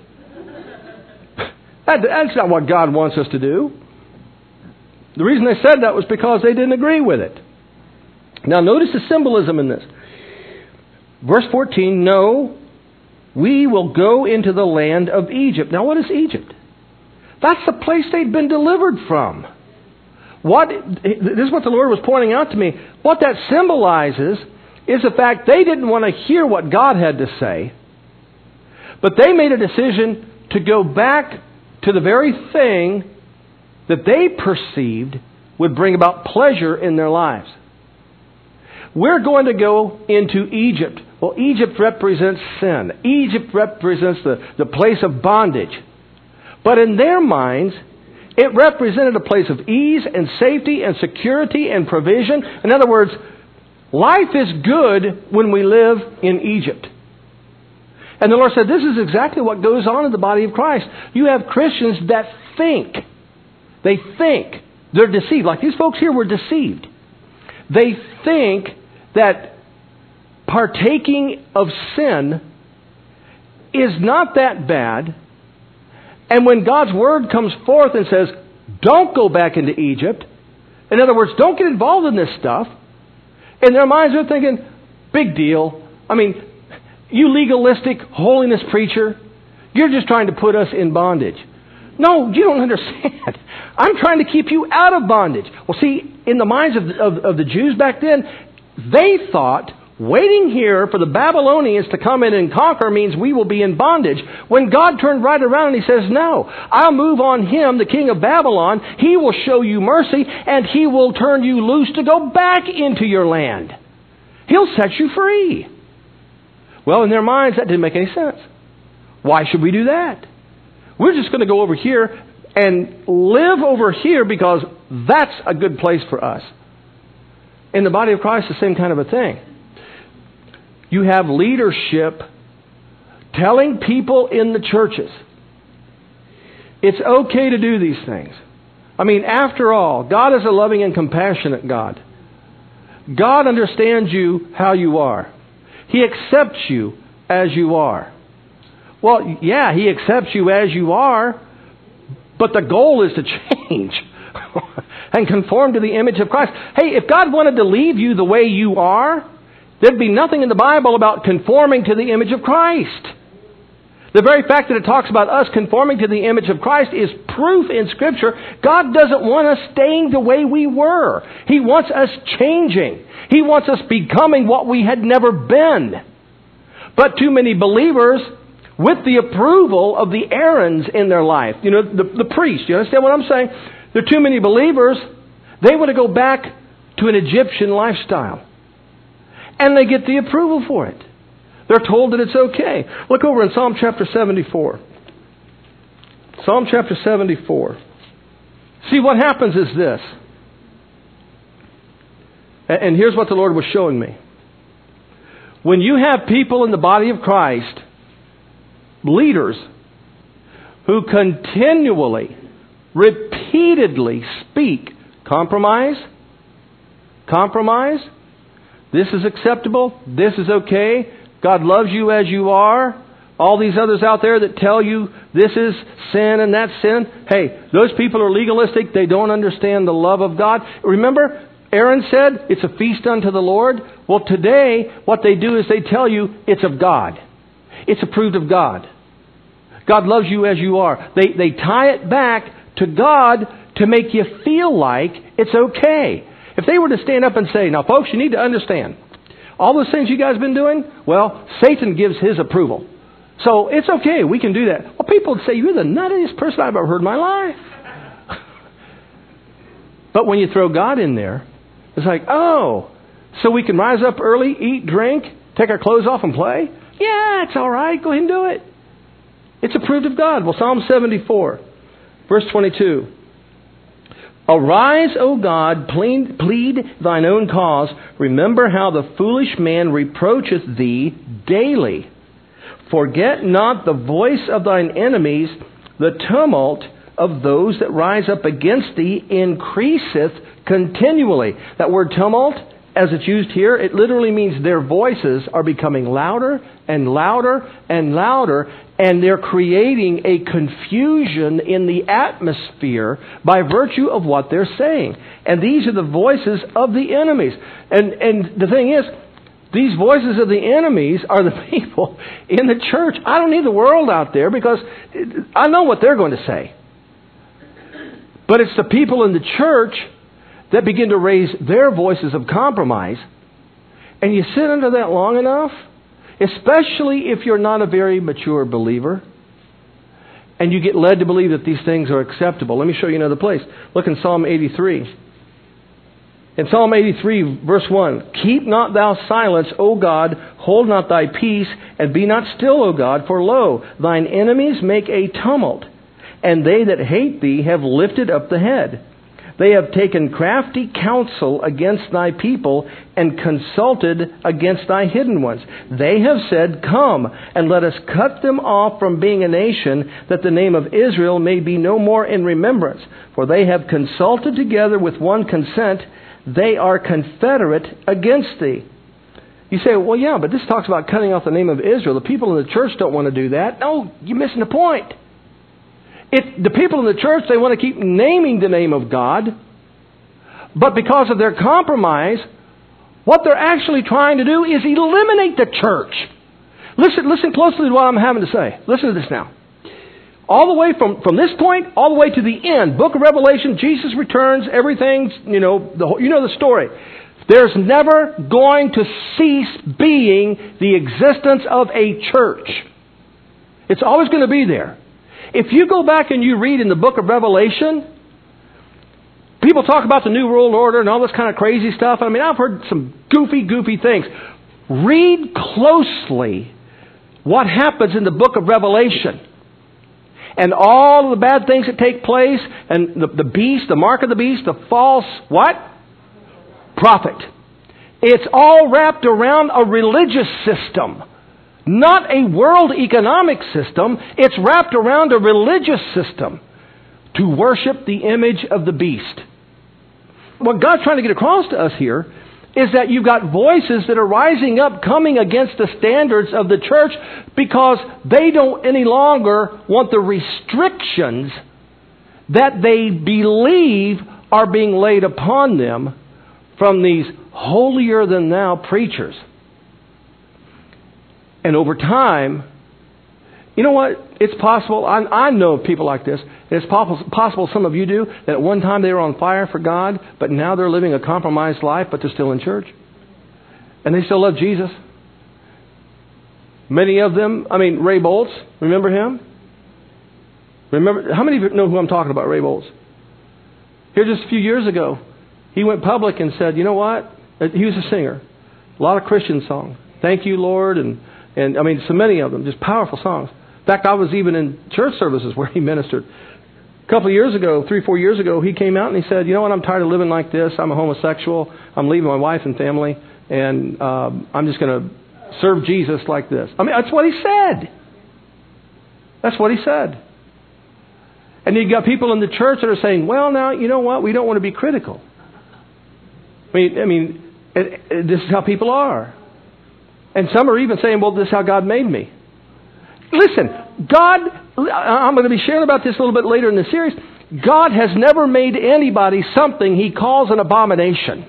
that, that's not what God wants us to do. The reason they said that was because they didn't agree with it. Now notice the symbolism in this. Verse fourteen, "No, we will go into the land of Egypt." Now what is Egypt? That's the place they'd been delivered from. What, this is what the Lord was pointing out to me. What that symbolizes is the fact they didn't want to hear what God had to say, but they made a decision to go back to the very thing that they perceived would bring about pleasure in their lives. We're going to go into Egypt. Well, Egypt represents sin. Egypt represents the, the place of bondage. But in their minds, it represented a place of ease and safety and security and provision. In other words, life is good when we live in Egypt. And the Lord said, this is exactly what goes on in the body of Christ. You have Christians that think. They think. They're deceived. Like these folks here were deceived. They think that partaking of sin is not that bad. And when God's Word comes forth and says, don't go back into Egypt, in other words, don't get involved in this stuff, in their minds they're thinking, big deal. I mean, you legalistic holiness preacher, you're just trying to put us in bondage. No, you don't understand. I'm trying to keep you out of bondage. Well, see, in the minds of, of, of the Jews back then, they thought waiting here for the Babylonians to come in and conquer means we will be in bondage. When God turned right around and He says, no, I'll move on him, the king of Babylon. He will show you mercy and he will turn you loose to go back into your land. He'll set you free. Well, in their minds, that didn't make any sense. Why should we do that? We're just going to go over here and live over here because that's a good place for us. In the body of Christ, the same kind of a thing. You have leadership telling people in the churches, it's okay to do these things. I mean, after all, God is a loving and compassionate God. God understands you how you are. He accepts you as you are. Well, yeah, He accepts you as you are, but the goal is to change and conform to the image of Christ. Hey, if God wanted to leave you the way you are, there'd be nothing in the Bible about conforming to the image of Christ. The very fact that it talks about us conforming to the image of Christ is proof in Scripture God doesn't want us staying the way we were. He wants us changing. He wants us becoming what we had never been. But too many believers, with the approval of the Aarons in their life, you know, the, the priest, you understand what I'm saying? There are too many believers, they want to go back to an Egyptian lifestyle. And they get the approval for it. They're told that it's okay. Look over in Psalm chapter seventy-four. Psalm chapter seventy-four. See, what happens is this. And here's what the Lord was showing me. When you have people in the body of Christ, leaders, who continually, repeatedly speak compromise, compromise, this is acceptable, this is okay, God loves you as you are. All these others out there that tell you this is sin and that's sin. Hey, those people are legalistic. They don't understand the love of God. Remember, Aaron said it's a feast unto the Lord. Well, today, what they do is they tell you it's of God. It's approved of God. God loves you as you are. They, they tie it back to God to make you feel like it's okay. If they were to stand up and say, now folks, you need to understand, all those things you guys have been doing, well, Satan gives his approval. So it's okay. We can do that. Well, people would say, you're the nuttiest person I've ever heard in my life. But when you throw God in there, it's like, oh, so we can rise up early, eat, drink, take our clothes off and play? Yeah, it's all right. Go ahead and do it. It's approved of God. Well, Psalm seventy-four, verse twenty-two. Arise, O God, plead, plead thine own cause. Remember how the foolish man reproacheth thee daily. Forget not the voice of thine enemies. The tumult of those that rise up against thee increaseth continually. That word tumult, as it's used here, it literally means their voices are becoming louder and louder and louder, and they're creating a confusion in the atmosphere by virtue of what they're saying. And these are the voices of the enemies. And and the thing is, these voices of the enemies are the people in the church. I don't need the world out there because I know what they're going to say. But it's the people in the church that begin to raise their voices of compromise. And you sit under that long enough, especially if you're not a very mature believer, and you get led to believe that these things are acceptable. Let me show you another place. Look in Psalm eighty-three. In Psalm eighty-three, verse one, Keep not thou silence, O God, hold not thy peace, and be not still, O God, for lo, thine enemies make a tumult, and they that hate thee have lifted up the head. They have taken crafty counsel against thy people, and consulted against thy hidden ones. They have said, Come, and let us cut them off from being a nation, that the name of Israel may be no more in remembrance. For they have consulted together with one consent. They are confederate against thee. You say, well, yeah, but this talks about cutting off the name of Israel. The people in the church don't want to do that. No, you're missing the point. It, the people in the church, they want to keep naming the name of God. But because of their compromise, what they're actually trying to do is eliminate the church. Listen, listen closely to what I'm having to say. Listen to this now. All the way from, from this point, all the way to the end, Book of Revelation, Jesus returns, everything's, you know, the, you know the story. There's never going to cease being the existence of a church. It's always going to be there. If you go back and you read in the book of Revelation, people talk about the New World Order and all this kind of crazy stuff. I mean, I've heard some goofy, goofy things. Read closely what happens in the book of Revelation. And all of the bad things that take place, and the, the beast, the mark of the beast, the false, what? Prophet. It's all wrapped around a religious system. Not a world economic system. It's wrapped around a religious system to worship the image of the beast. What God's trying to get across to us here is that you've got voices that are rising up coming against the standards of the church because they don't any longer want the restrictions that they believe are being laid upon them from these holier-than-thou preachers. And over time, you know what? It's possible. I, I know of people like this. It's possible some of you do, that at one time they were on fire for God, but now they're living a compromised life, but they're still in church. And they still love Jesus. Many of them, I mean, Ray Boltz, remember him? Remember, how many of you know who I'm talking about, Ray Boltz? Here just a few years ago, he went public and said, you know what? He was a singer. A lot of Christian songs. Thank you, Lord, and And, I mean, so many of them, just powerful songs. In fact, I was even in church services where he ministered. A couple of years ago, three, four years ago, he came out and he said, you know what, I'm tired of living like this. I'm a homosexual. I'm leaving my wife and family. And um, I'm just going to serve Jesus like this. I mean, that's what he said. That's what he said. And you got people in the church that are saying, well, now, you know what, we don't want to be critical. I mean, I mean, it, it, this is how people are. And some are even saying, well, this is how God made me. Listen, God, I'm going to be sharing about this a little bit later in the series. God has never made anybody something He calls an abomination.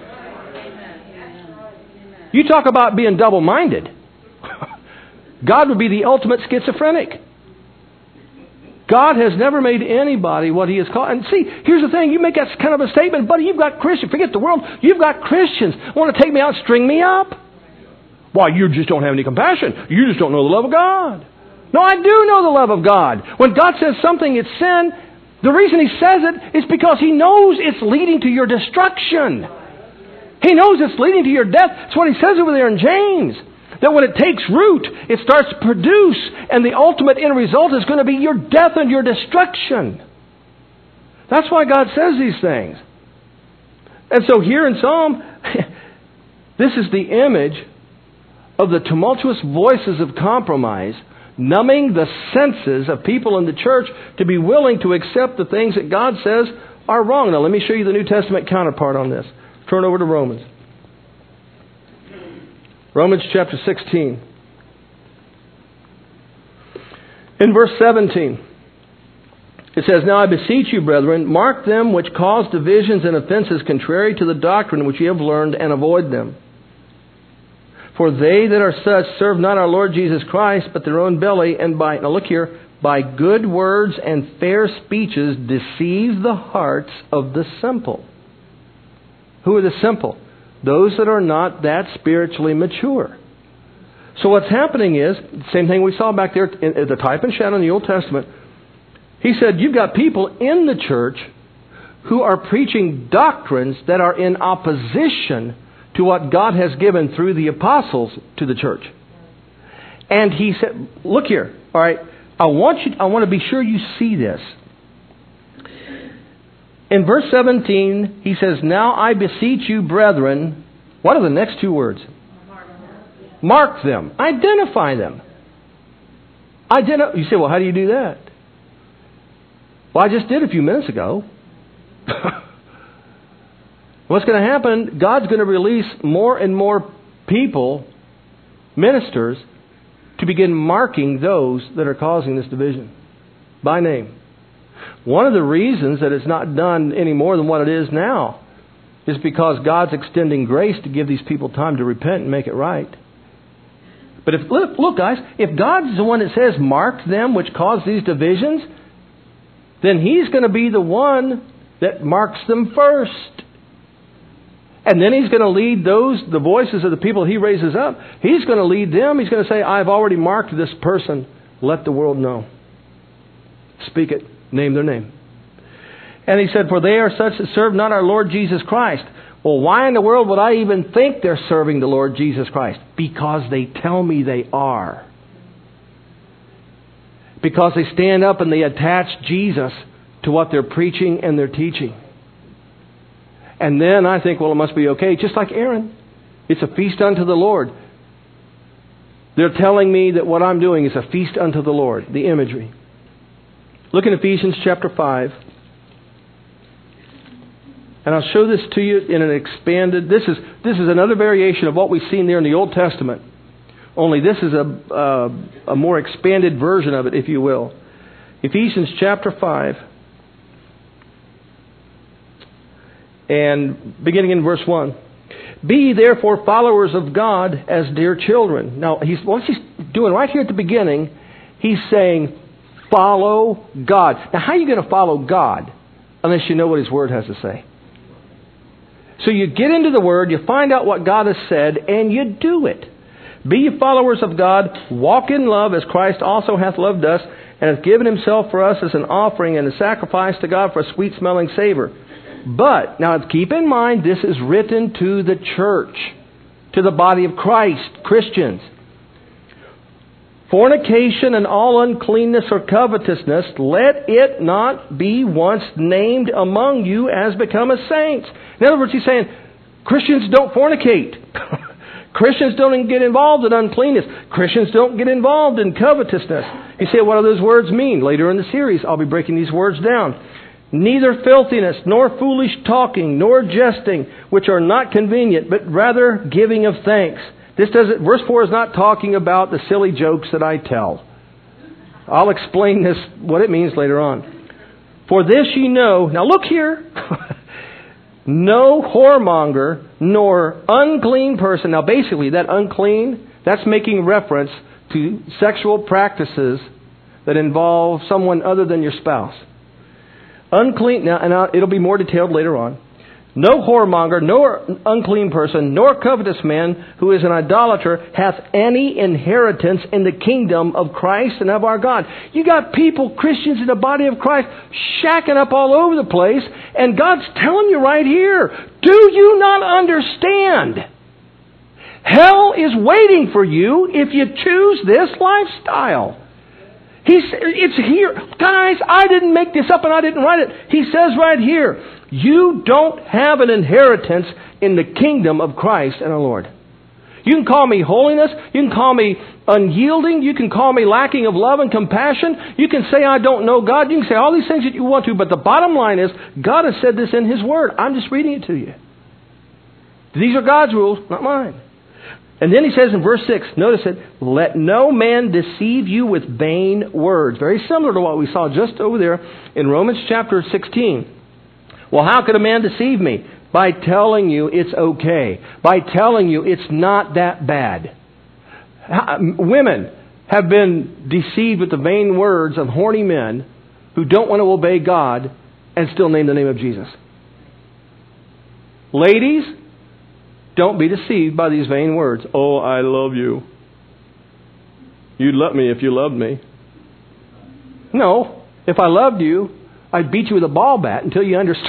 You talk about being double-minded. God would be the ultimate schizophrenic. God has never made anybody what He has called. And see, here's the thing. You make that kind of a statement, buddy, you've got Christians. Forget the world. You've got Christians want to take me out and string me up. Why, you just don't have any compassion. You just don't know the love of God. No, I do know the love of God. When God says something is sin, the reason He says it is because He knows it's leading to your destruction. He knows it's leading to your death. That's what He says over there in James. That when it takes root, it starts to produce, and the ultimate end result is going to be your death and your destruction. That's why God says these things. And so here in Psalm, this is the image of the tumultuous voices of compromise, numbing the senses of people in the church to be willing to accept the things that God says are wrong. Now let me show you the New Testament counterpart on this. Turn over to Romans. Romans chapter sixteen. In verse seventeen, it says, Now I beseech you, brethren, mark them which cause divisions and offenses contrary to the doctrine which ye have learned, and avoid them. For they that are such serve not our Lord Jesus Christ, but their own belly, and by, now look here, by good words and fair speeches deceive the hearts of the simple. Who are the simple? Those that are not that spiritually mature. So what's happening is, same thing we saw back there in the type and shadow in the Old Testament. He said, you've got people in the church who are preaching doctrines that are in opposition to what God has given through the apostles to the church. And he said, look here, all right, I want you, I want to be sure you see this. In verse seventeen, he says, Now I beseech you, brethren. What are the next two words? Mark them. Identify them. Identi- you say, well, how do you do that? Well, I just did a few minutes ago. What's going to happen, God's going to release more and more people, ministers, to begin marking those that are causing this division by name. One of the reasons that it's not done any more than what it is now is because God's extending grace to give these people time to repent and make it right. But if look, look guys, if God's the one that says, mark them which cause these divisions, then He's going to be the one that marks them first. And then He's going to lead those, the voices of the people He raises up. He's going to lead them. He's going to say, I've already marked this person. Let the world know. Speak it. Name their name. And He said, for they are such that serve not our Lord Jesus Christ. Well, why in the world would I even think they're serving the Lord Jesus Christ? Because they tell me they are. Because they stand up and they attach Jesus to what they're preaching and they're teaching. And then I think, well, it must be okay. Just like Aaron. It's a feast unto the Lord. They're telling me that what I'm doing is a feast unto the Lord. The imagery. Look in Ephesians chapter five. And I'll show this to you in an expanded... This is this is another variation of what we've seen there in the Old Testament. Only this is a, a, a more expanded version of it, if you will. Ephesians chapter five. And beginning in verse one. Be ye therefore followers of God as dear children. Now, he's, what he's doing right here at the beginning, he's saying, follow God. Now, how are you going to follow God unless you know what His Word has to say? So you get into the Word, you find out what God has said, and you do it. Be ye followers of God, walk in love as Christ also hath loved us, and hath given Himself for us as an offering and a sacrifice to God for a sweet-smelling savor. But, now keep in mind, this is written to the church, to the body of Christ, Christians. Fornication and all uncleanness or covetousness, let it not be once named among you as becometh saints. In other words, he's saying, Christians don't fornicate. Christians don't get involved in uncleanness. Christians don't get involved in covetousness. You say, what do those words mean? Later in the series, I'll be breaking these words down. Neither filthiness, nor foolish talking, nor jesting, which are not convenient, but rather giving of thanks. This doesn't, verse four is not talking about the silly jokes that I tell. I'll explain this, what it means later on. For this ye know, now look here, no whoremonger, nor unclean person. Now basically, that unclean, that's making reference to sexual practices that involve someone other than your spouse. Unclean, now, and it'll be more detailed later on. No whoremonger, nor unclean person, nor covetous man who is an idolater hath any inheritance in the kingdom of Christ and of our God. You got people, Christians in the body of Christ, shacking up all over the place, and God's telling you right here, do you not understand? Hell is waiting for you if you choose this lifestyle. He's, it's here. Guys, I didn't make this up and I didn't write it. He says right here, you don't have an inheritance in the kingdom of Christ and our Lord. You can call me holiness. You can call me unyielding. You can call me lacking of love and compassion. You can say I don't know God. You can say all these things that you want to. But the bottom line is, God has said this in His Word. I'm just reading it to you. These are God's rules, not mine. And then he says in verse six, notice it, let no man deceive you with vain words. Very similar to what we saw just over there in Romans chapter sixteen. Well, how could a man deceive me? By telling you it's okay. By telling you it's not that bad. Women have been deceived with the vain words of horny men who don't want to obey God and still name the name of Jesus. Ladies, don't be deceived by these vain words. Oh, I love you. You'd let me if you loved me. No, if I loved you, I'd beat you with a ball bat until you understood.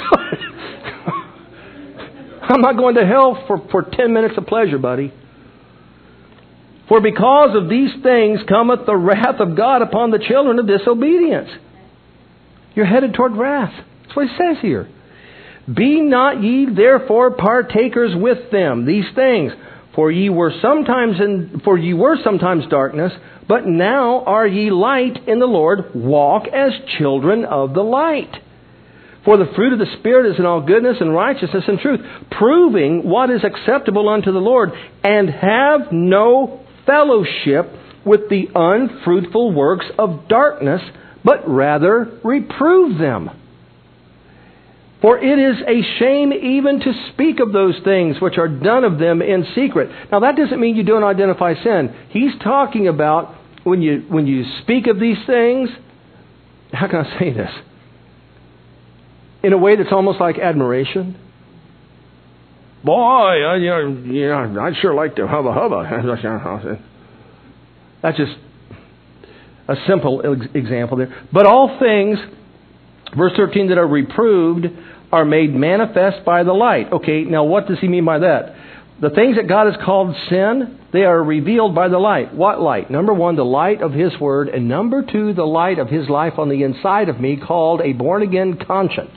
I'm not going to hell for, for ten minutes of pleasure, buddy. For because of these things cometh the wrath of God upon the children of disobedience. You're headed toward wrath. That's what he says here. Be not ye therefore partakers with them, these things. For ye were sometimes in, for ye were sometimes darkness, but now are ye light in the Lord. Walk as children of the light. For the fruit of the Spirit is in all goodness and righteousness and truth, proving what is acceptable unto the Lord, and have no fellowship with the unfruitful works of darkness, but rather reprove them. For it is a shame even to speak of those things which are done of them in secret. Now that doesn't mean you don't identify sin. He's talking about when you when you speak of these things, how can I say this? In a way that's almost like admiration. Boy, I, you know, you know, I'd sure like to hubba hubba. That's just a simple example there. But all things, verse thirteen, that are reproved are made manifest by the light. Okay, now what does he mean by that? The things that God has called sin, they are revealed by the light. What light? Number one, the light of His Word. And number two, the light of His life on the inside of me, called a born-again conscience.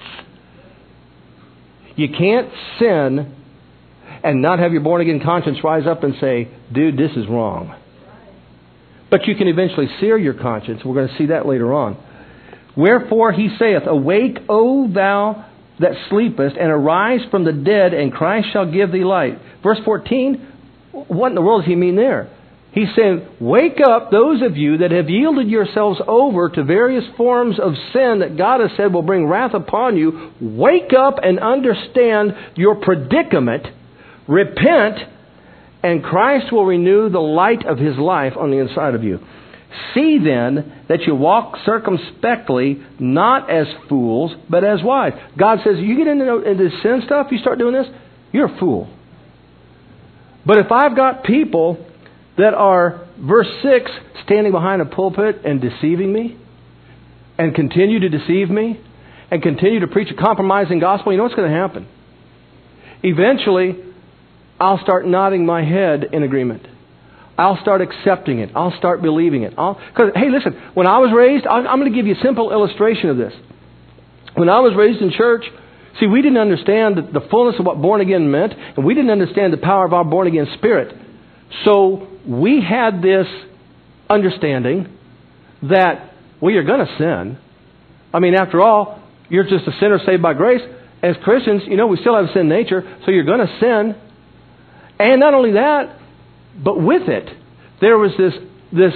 You can't sin and not have your born-again conscience rise up and say, dude, this is wrong. But you can eventually sear your conscience. We're going to see that later on. Wherefore he saith, awake, O thou that sleepest, and arise from the dead, and Christ shall give thee light. Verse fourteen, what in the world does he mean there? He's saying, wake up, those of you that have yielded yourselves over to various forms of sin that God has said will bring wrath upon you. Wake up and understand your predicament. Repent, and Christ will renew the light of His life on the inside of you. See then that you walk circumspectly, not as fools, but as wise. God says, you get into, into sin stuff, you start doing this, you're a fool. But if I've got people that are, verse six, standing behind a pulpit and deceiving me, and continue to deceive me, and continue to preach a compromising gospel, you know what's going to happen? Eventually, I'll start nodding my head in agreement. I'll start accepting it. I'll start believing it. Because, hey, listen, when I was raised, I'm going to give you a simple illustration of this. When I was raised in church, see, we didn't understand the fullness of what born again meant, and we didn't understand the power of our born again spirit. So we had this understanding that, well, you're going to sin. I mean, after all, you're just a sinner saved by grace. As Christians, you know, we still have sin nature, so you're going to sin. And not only that, but with it, there was this, this,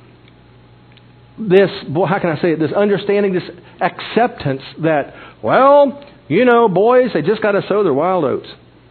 this, how can I say it, this understanding, this acceptance that, well, you know, boys, they just got to sow their wild oats.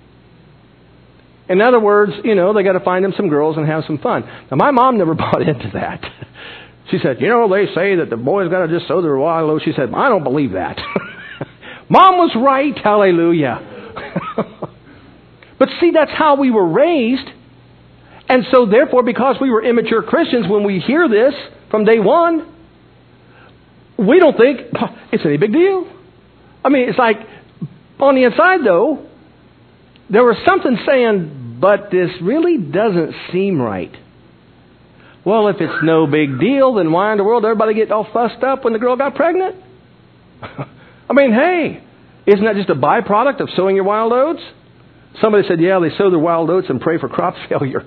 In other words, you know, they got to find them some girls and have some fun. Now, my mom never bought into that. She said, you know, they say that the boys got to just sow their wild oats. She said, I don't believe that. Mom was right, hallelujah. But see, that's how we were raised. And so therefore, because we were immature Christians, when we hear this from day one, we don't think it's any big deal. I mean, it's like, on the inside though, there was something saying, but this really doesn't seem right. Well, if it's no big deal, then why in the world did everybody get all fussed up when the girl got pregnant? I mean, hey, isn't that just a byproduct of sowing your wild oats? Somebody said, yeah, they sow their wild oats and pray for crop failure.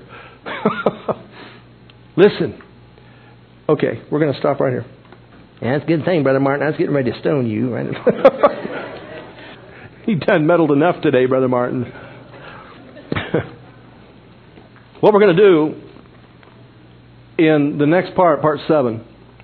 Listen. Okay, we're going to stop right here. Yeah, that's a good thing, Brother Martin. I was getting ready to stone you. Right? He done meddled enough today, Brother Martin. What we're going to do in the next part, part seven,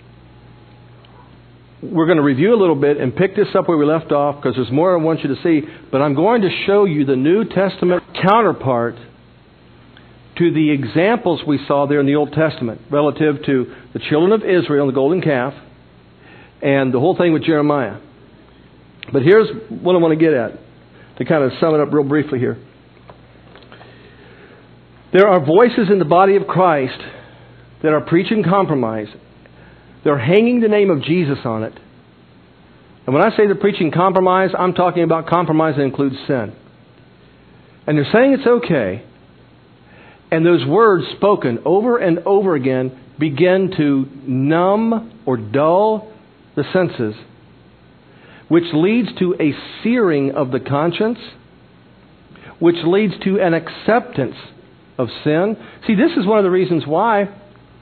we're going to review a little bit and pick this up where we left off because there's more I want you to see. But I'm going to show you the New Testament counterpart to the examples we saw there in the Old Testament relative to the children of Israel and the golden calf and the whole thing with Jeremiah. But here's what I want to get at to kind of sum it up real briefly here. There are voices in the body of Christ that are preaching compromise. They're hanging the name of Jesus on it. And when I say they're preaching compromise, I'm talking about compromise that includes sin. And they're saying it's okay. And those words spoken over and over again begin to numb or dull the senses, which leads to a searing of the conscience, which leads to an acceptance of sin. See, this is one of the reasons why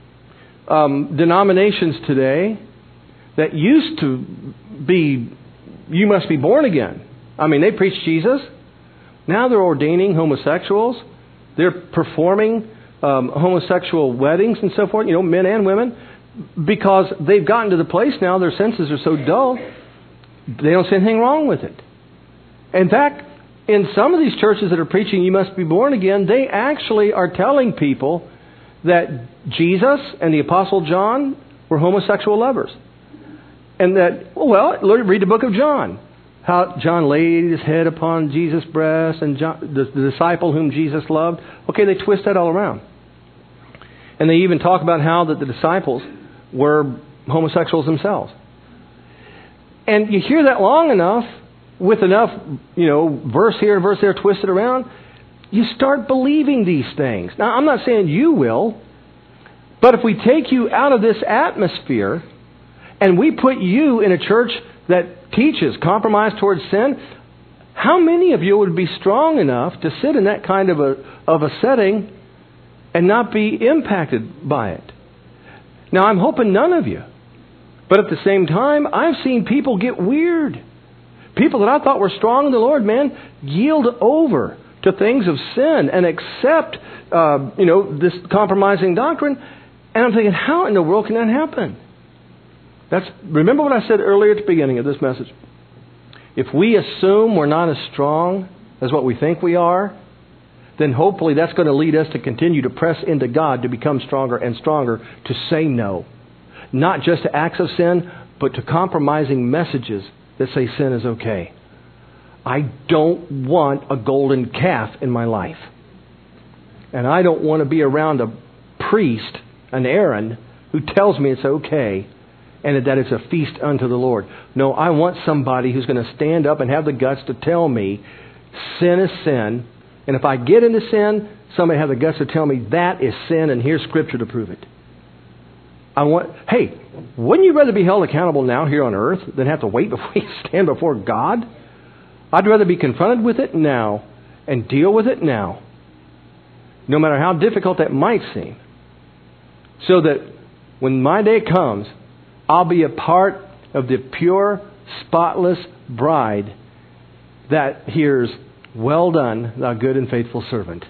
um, denominations today that used to be, you must be born again. I mean, they preach Jesus. Now they're ordaining homosexuals. They're performing um, homosexual weddings and so forth, you know, men and women, because they've gotten to the place now their senses are so dull, they don't see anything wrong with it. In fact, in some of these churches that are preaching you must be born again, they actually are telling people that Jesus and the Apostle John were homosexual lovers. And that, well, read the book of John. How John laid his head upon Jesus' breast and John, the, the disciple whom Jesus loved. Okay, they twist that all around. And they even talk about how that the disciples were homosexuals themselves. And you hear that long enough, with enough, you know, verse here, verse there, twisted around, you start believing these things. Now, I'm not saying you will, but if we take you out of this atmosphere and we put you in a church that teaches compromise towards sin, how many of you would be strong enough to sit in that kind of a of a setting and not be impacted by it? Now, I'm hoping none of you. But at the same time, I've seen people get weird. People that I thought were strong in the Lord, man, yield over to things of sin and accept, uh, you know, this compromising doctrine. And I'm thinking, how in the world can that happen? That's remember what I said earlier at the beginning of this message. If we assume we're not as strong as what we think we are, then hopefully that's going to lead us to continue to press into God to become stronger and stronger, to say no. Not just to acts of sin, but to compromising messages that say sin is okay. I don't want a golden calf in my life. And I don't want to be around a priest, an Aaron, who tells me it's okay and that it's a feast unto the Lord. No, I want somebody who's going to stand up and have the guts to tell me sin is sin. And if I get into sin, somebody have the guts to tell me that is sin and here's Scripture to prove it. I want, hey, wouldn't you rather be held accountable now here on earth than have to wait before you stand before God? I'd rather be confronted with it now and deal with it now, no matter how difficult that might seem, so that when my day comes, I'll be a part of the pure, spotless bride that hears, "Well done, thou good and faithful servant."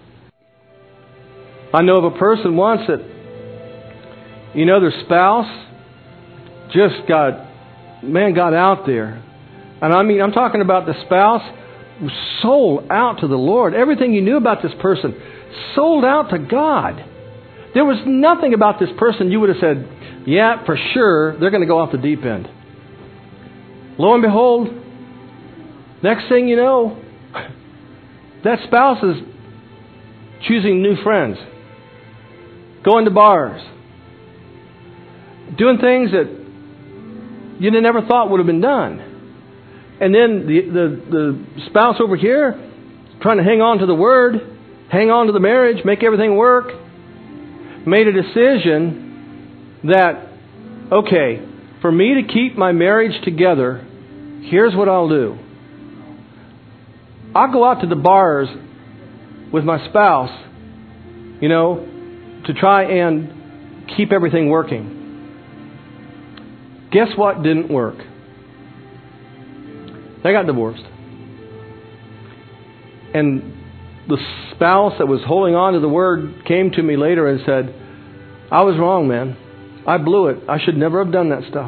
I know of a person once that, you know, their spouse just got, man, got out there. And I mean, I'm talking about the spouse who sold out to the Lord. Everything you knew about this person, sold out to God. There was nothing about this person you would have said, yeah, for sure, they're going to go off the deep end. Lo and behold, next thing you know, that spouse is choosing new friends, going to bars, doing things that you never thought would have been done. And then the, the, the spouse over here trying to hang on to the Word, hang on to the marriage, make everything work, made a decision that, okay, for me to keep my marriage together, here's what I'll do. I'll go out to the bars with my spouse, you know, to try and keep everything working. Guess what didn't work? They got divorced. And the spouse that was holding on to the Word came to me later and said, I was wrong, man. I blew it. I should never have done that stuff.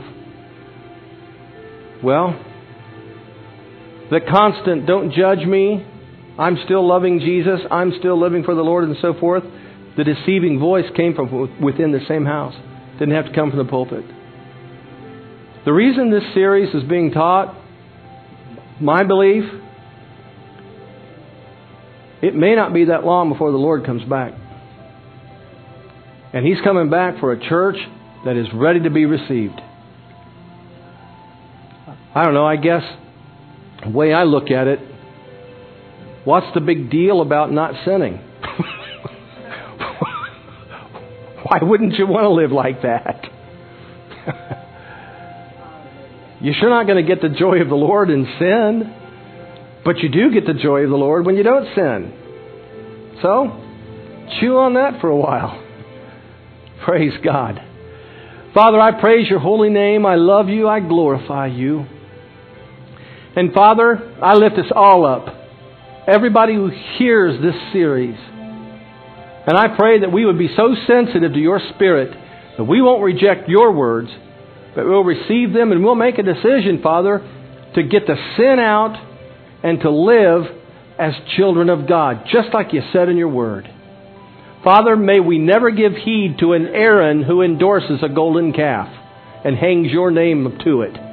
Well, the constant, don't judge me, I'm still loving Jesus, I'm still living for the Lord, and so forth, the deceiving voice came from within the same house. Didn't have to come from the pulpit. The reason this series is being taught, my belief, it may not be that long before the Lord comes back. And He's coming back for a church that is ready to be received. I don't know, I guess the way I look at it, what's the big deal about not sinning? Why wouldn't you want to live like that? You're sure not going to get the joy of the Lord in sin, but you do get the joy of the Lord when you don't sin. So, chew on that for a while. Praise God. Father, I praise Your holy name. I love You. I glorify You. And Father, I lift us all up. Everybody who hears this series. And I pray that we would be so sensitive to Your Spirit that we won't reject Your words, but we'll receive them and we'll make a decision, Father, to get the sin out and to live as children of God, just like You said in Your Word. Father, may we never give heed to an Aaron who endorses a golden calf and hangs Your name to it.